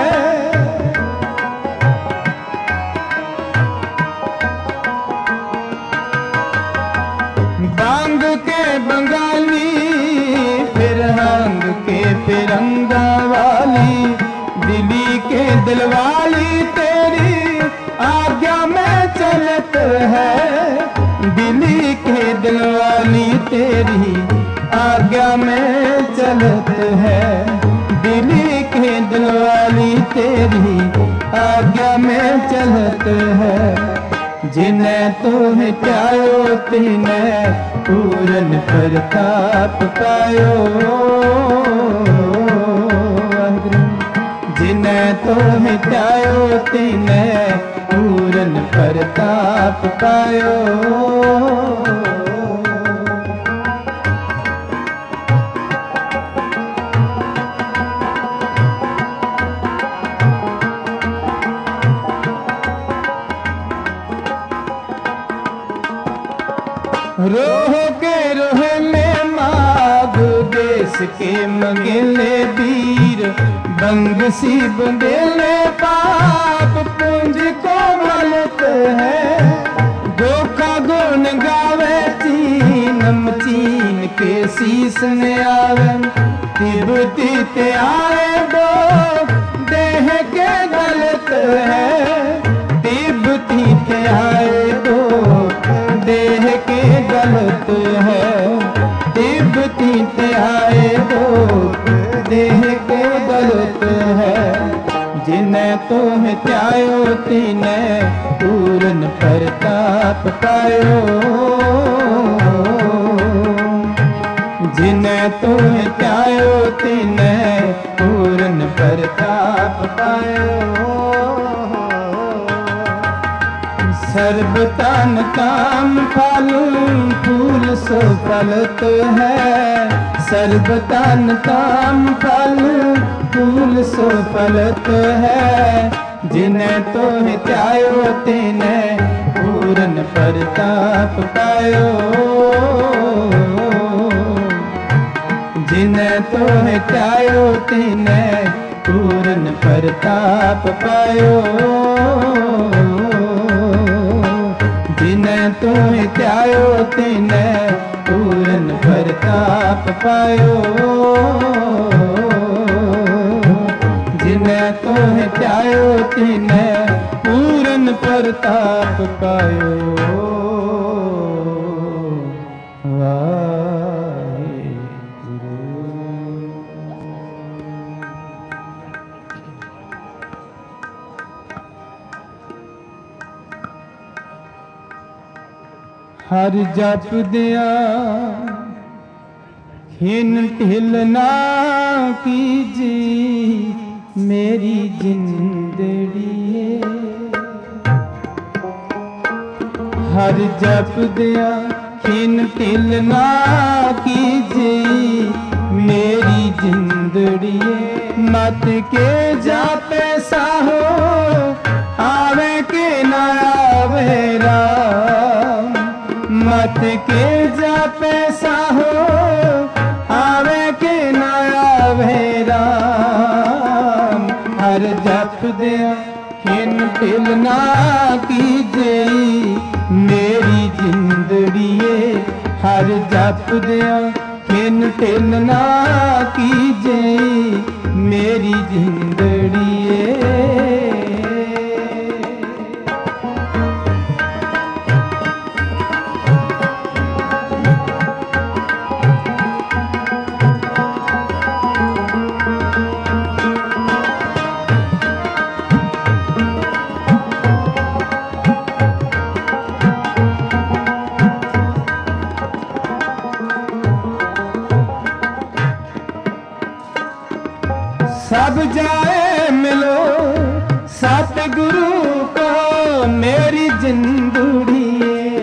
वांग के बंगाली फिर हंग के फिरंगा वाली दिली के दिलवाली तेरी आज्ञा में चलत है। दिली के दिलवाली तेरी आज्ञा में चलत है। दिली के दिलवाली तेरी आज्ञा में चलत है। जिनै तूहि त्यायो तिनै पूरन परताप पायो। जिनै तूहि त्यायो तिनै पूरन परताप पायो। रोह के रोहले माग देश के मंगेले वीर बंगसी बंदेले पाप पूंज को मलत है। गोखा गुण गावे चीनम चीन के शीस ने आवे। तिब्बती ते आए दो देह के गलत है। तिब्बती ते आए दो देह के गलत है। तिब्बती ते आए दो देह के गलत है। जिनै तूहि त्यायो तिनै पूरन परताप पायो। जिनै तूहि त्यायो तिनै पूरन परताप पायो। सर्ब तान काम फल फूल सो फलत है। सर्ब तान काम फल फूल सो फलत है। जिनै तूहि त्यायो तिनै पूरन परताप पायो। जिनै तूहि त्यायो तिनै पूरन परताप पायो। जिनै तूहि त्यायो तिनै पूरन परताप पायो। जिनै तूहि त्यायो तिनै पूरन परताप पायो। हर जप दिया खिन ढिल ना कीजी मेरी जिंदड़ी। हर जपदिया खिन ढिल ना कीजे मेरी जिंदड़िए मत के जापे साहो आवे के ना आवे राम मत के जापे साहो आवे के ना आवे राम हर जपदिया खिन ढिल ना कीजे मेरी जिंदड़िए हर जपदिया खिन ढिल ना कीजे मेरी जिंदड़िए सब जाए मिलो सतगुरु को मेरी जिंदड़िए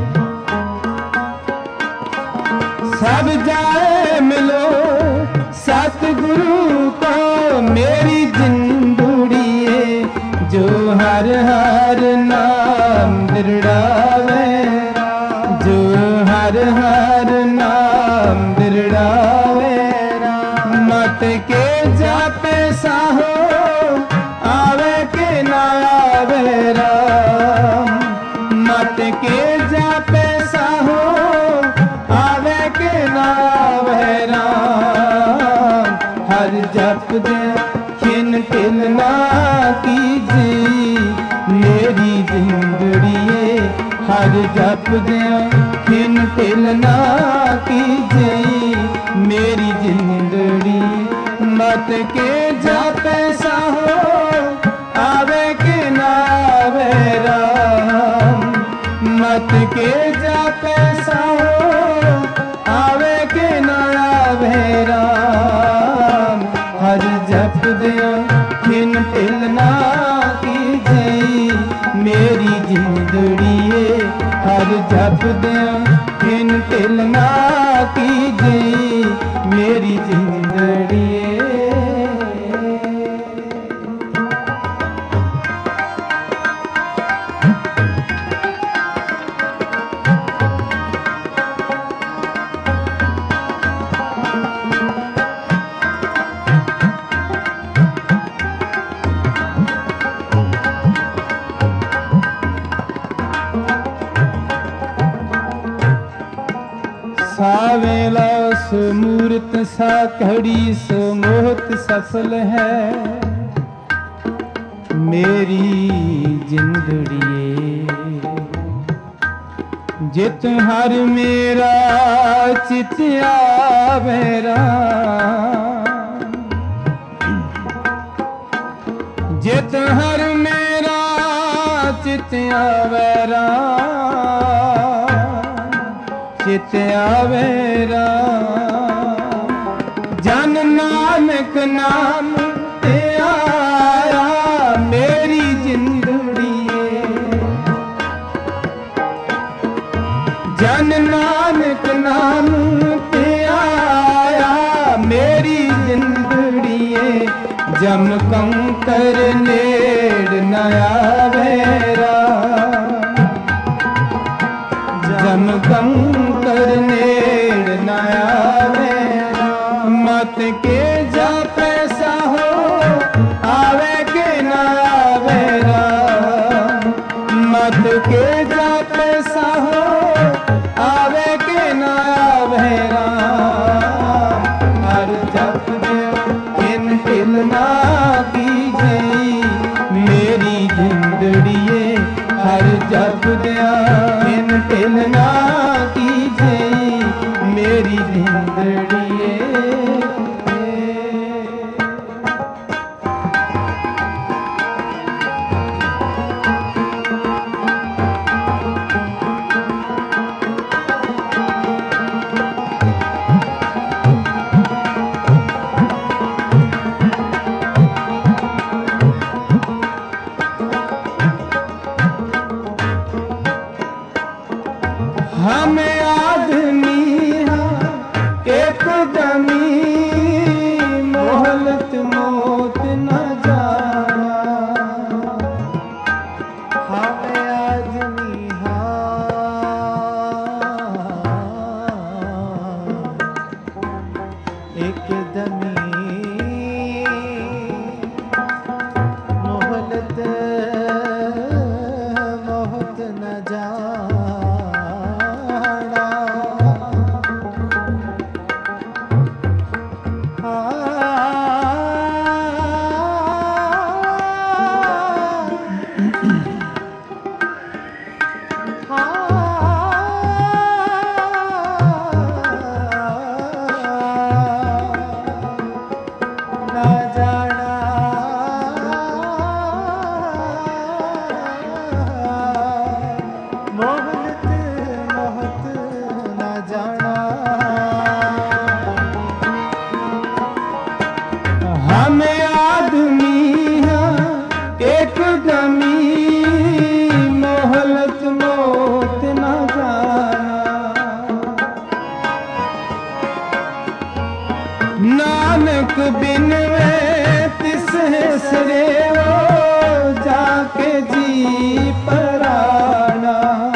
सब जाए मिलो सतगुरु को मेरी जिंदड़िए जो हर हर नाम बिरड़ावे जो हर हर नाम बिरड़ावे मत के जापे साहो आवे के ना आवे राम मत के जापे साहो आवे के ना आवे राम हर जप दे खिन ढिल ना कीजे मेरी जिंदड़िए हर जप दे खिन ढिल ना कीजे मेरी जिंदड़ी मत के जापे साहो आवे के ना आवे राम मत के जापे साहो आवे के ना आवे राम हर जप दिया खिन ढिल ना कीजे मेरी जिंदड़िए हर जप दिया खिन ढिल ना कीजे मेरी जिंदड़िए सावेला सुमूर्त सा घड़ी सुमोहत सफल है मेरी जिंदड़िए जित हर मेरा चित आवे राम जित हर मेरा चित आवे राम चित आवे राम जन नानक नाम ते आया मेरी जिंदड़िए जन नानक नाम ते आया मेरी जिंदड़िए जम कंकर नेड़ न आवे राम जम कंकर नेड़ न आवे मत के जापे साहो आवे के न आवे राम मत के जापे साहो आवे के न आवे राम हर जप दे खिन ढिल ना कीजे मेरी जिंदड़िए हर जप दिया खिन ढिल ना कीजे मेरी जिंदड़िए एकदमी मोहलत मोहत न जाना। नानक बिन में तिस सरे हो जाके जी पराना।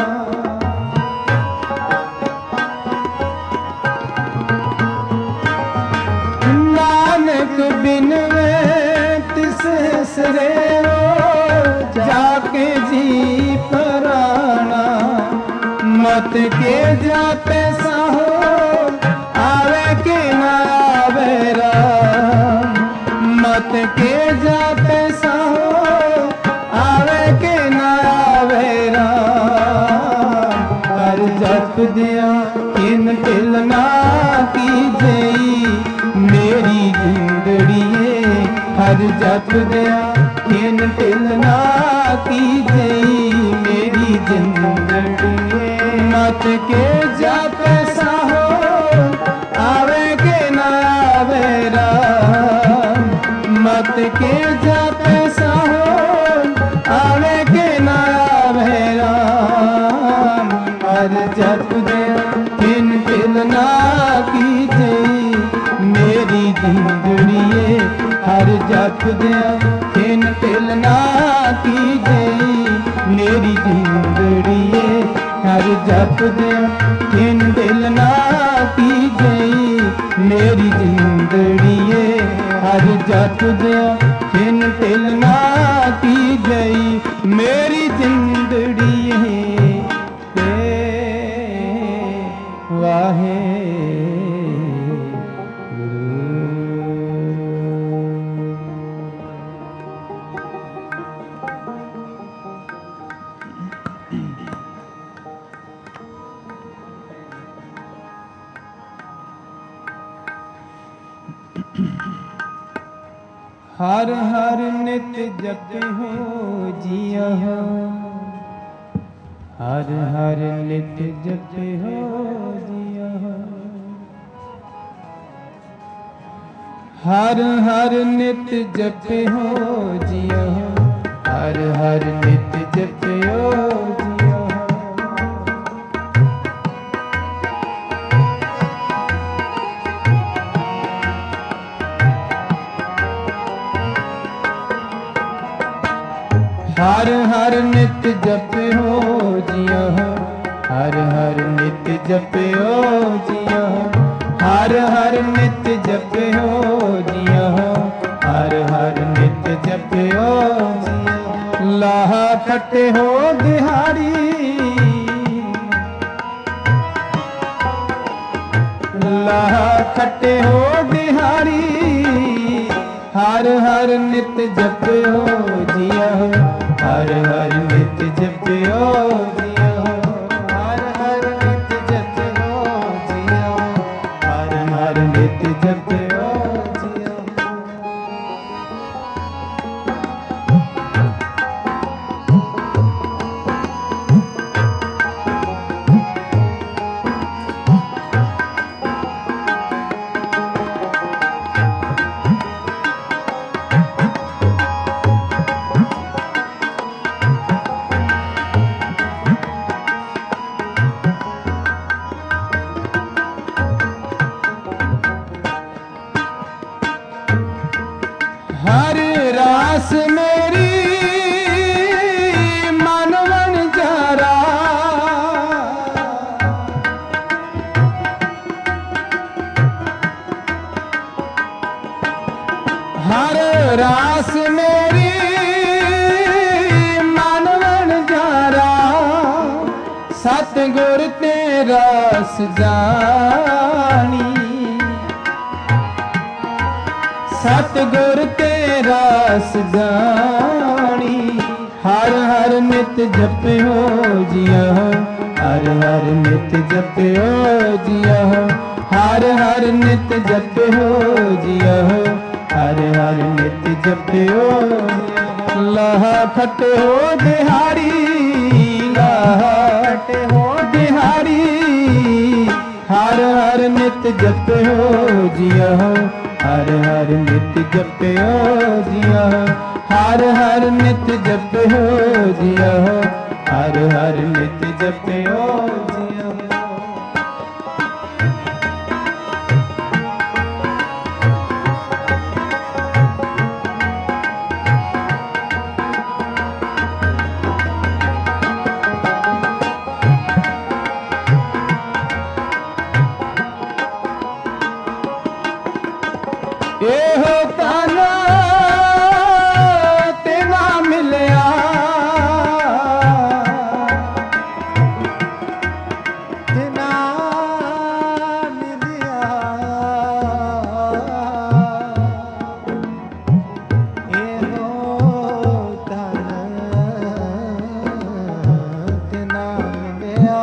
नानक बिन में तिस सरे हो जाके जी पराना। मत के जाते साहो आवे के ना मत के जाते साहो आवे के ना आवे राम। हर जप दिया किन तिलना की जई मेरी जिंदड़िए। हर जप दिया किन तिलना की जई मेरी जिंदड़िए। मत के जाते साहो आवे के ना आवे राम। मत के जाते साहो आवे के ना आवे राम। हर जप दे किन तिलना की जई मेरी जिंदड़िए। हर जप दे किन तिलना की जई मेरी जिंदड़िए। हर जप दे किन तिलना की जई मेरी जिंदड़िए। हर जप दे किन तिलना की गई मेरी जिंदड़िए। वाहे हर हर नित जप हो जिया हो। हर हर नित जप हो जिया हो। हर हर नित जप हो जिया हो। हर हर नित जप हो जिया हो। हर हर नित जप हो जिया हो। हर हर नित जप हो जिया हो। हर हर नित जप हो जिया हो। हर हर नित जप हो जिया हो। लाहा खट्टे हो दिहाड़ी लाहा खट्टे हो दिहाड़ी। हर हर नित जप हो जिया हो। हर हर नित जप हो जिया हो। हर हर नित जप हो जिया हो। हर हर नित जप हो जिया हो। हर रास मेरी मनवन जरा। हर रास मेरी मानवन जारा सतगुर ते रास जानी सतगुर ते रास जानी हर हर नित जपियो जिया हर हर नित जपियो जिया हर हर नित जपियो जिया हर हर नित जपियो लाहा खट हो दिहाड़ी लाहा खट हो दिहाड़ी हर हर नित जपियो जिया हर हर नित जपियो जिया हर हर नित जपियो जिया हर हर नित जपियो जिया एहो ताना तेना मिलया तेना मिलया एहो ताना तेना मिलया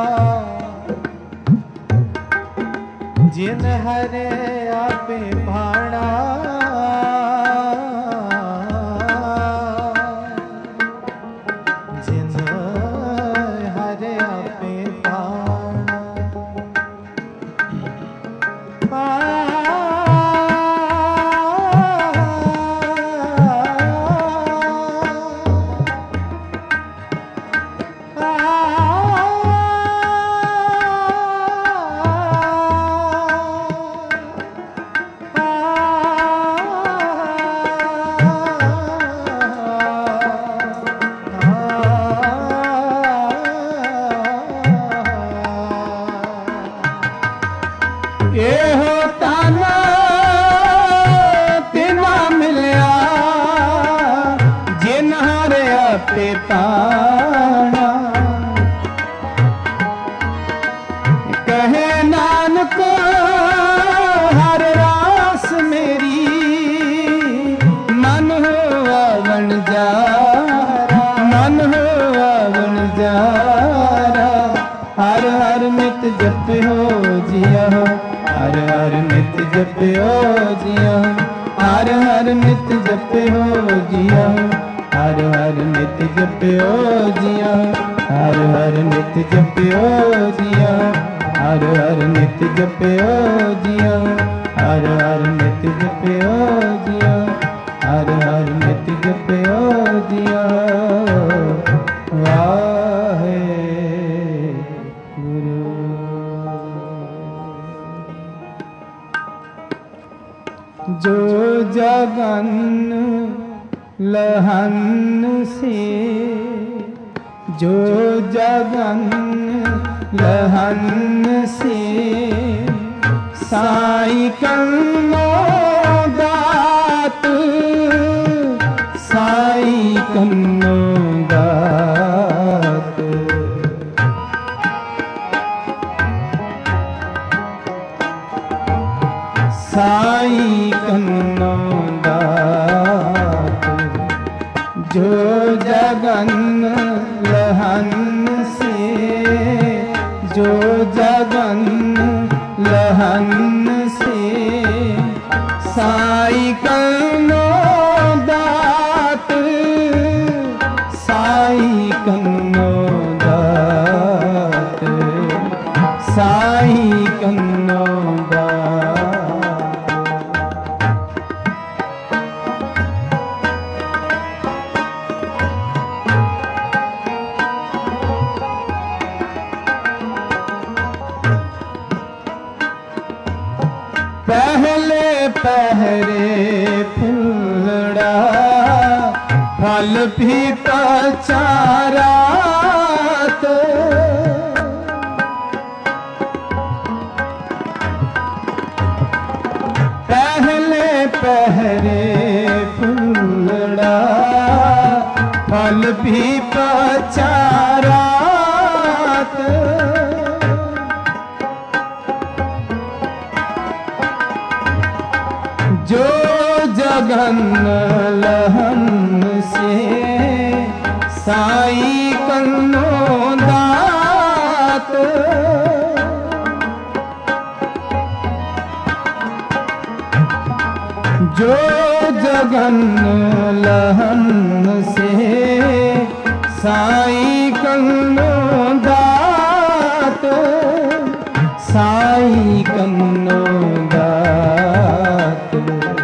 जिन हरे आपे भाणा जिन हरे आपे भाणा एहो ताना तेना मिलया जिन हरे आपे पाना कहे नानक हर रास मेरी मन हो आवन जारा मन हो आवन जारा हर हर नित जपियो जिया हर हर नित जपियो जिया हर हर नित जपियो जिया हर हर नित जपियो जिया हर हर नित जपियो जिया हर हर नित जपियो जिया हर हर नित जपियो जिया हर हर नित जपियो जिया वाहे जो जगन लहन से जो जगन लहन से साई कन्नो दात साई कन्नो दात साई कन्नो दात जो जगन लहन से जो जगन लहन से साई कन्नो दात साई कन्नो दात साई कन्नो दात पहले पहरे फूलड़ा फल पीता चारात पहले पहरे कल भी पचारात जो जगन लहन से साई कन्नो दात जो जगन लहन से साई कन्नो दात साई कन्नो दात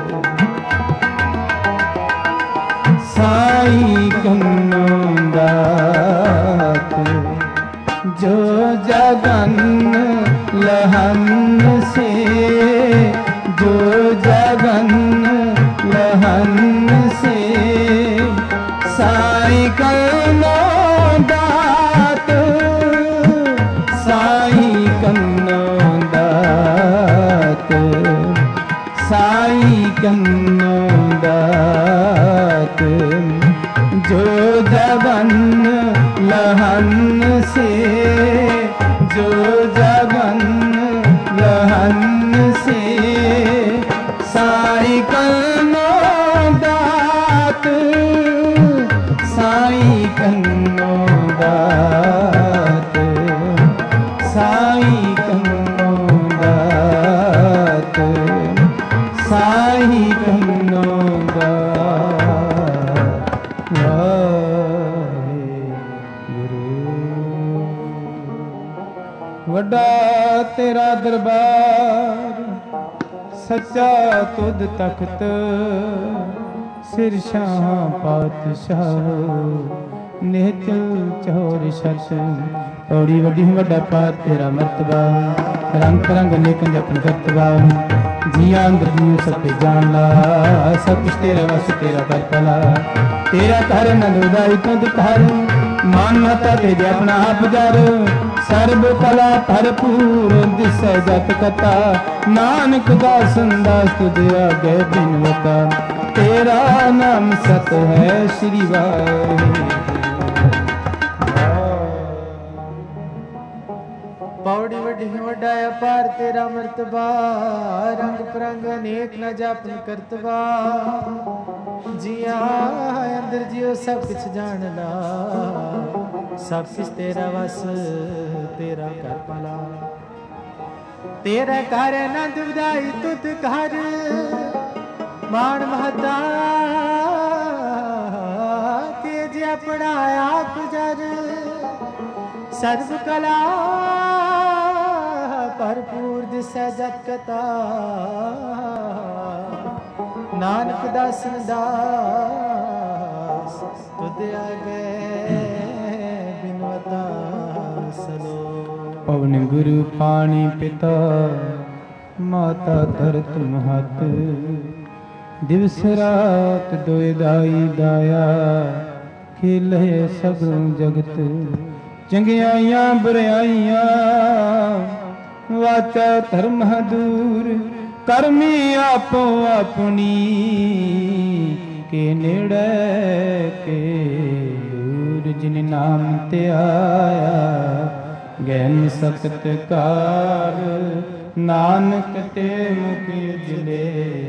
साई कन्नो दात जो जगन लहन से जो जगन लहन से साई कन्नो दात साई कन्नो दात साई कन्नो दात जो जगन लहन से जो जगन लहन से साई कन्नो दात साई कन्नो दात साई कन्नो दात साई कन्नो दात वाहेगुरु। वड्डा तेरा दरबार सच्चा तुद तख्त सिर शाह पातशाह नेचल चौर सच पौड़ी वड्डी वड्डा पार तेरा मर्तबा रंग परंग नेकन जपन करतबा जिया अंदर जी सब पे जान ला सब कुछ तेरा वस तेरा कर पला तेरा कर नंद उदाई तुद कर मान माता ते अपना आप जर सर्ब कला भरपूर दिसै जत कथा नानक दासन दास तुझ आगे बिनवता तेरा नाम सत है श्री वाहिगुरु। पौड़ी वड्डी वड्डा अपार तेरा मर्तबा रंग परंग अनेक न जापन करतबा जिया अंदर जियो सब कुछ जान ला सब कुछ तेरा वस तेरा कर भला तेरा कर नंद विदाई तुत घर मान महता तेज अपना आप जर सर्व कला भरपूर दिसै जत कथा नानक दासन दास तुद आगे बिनवता सलो। पवन गुरु पानी पिता माता धरत महत दिवस रात दोए दाई दाया खेले सगलों जगत चंगियाइयां बुराइयां वाचा धर्म दूर करमी आपो अपनी के नेड़े के दूर जिन नाम ते आया ज्ञान सख्त कार नानक ते मुखी जिले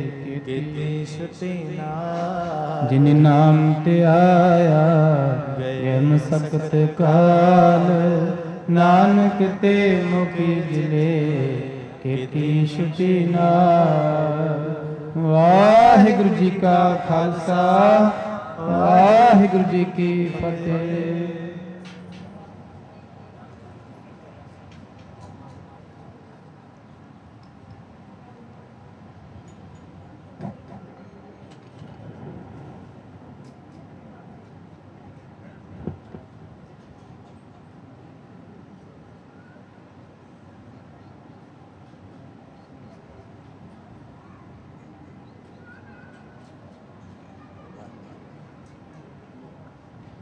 जिन नाम ते आया ज्ञान सख्त काल नानक ते मुखी जिले खेती छुटी नाल। वाहिगुरु जी का खालसा वाहिगुरु जी की फतेह।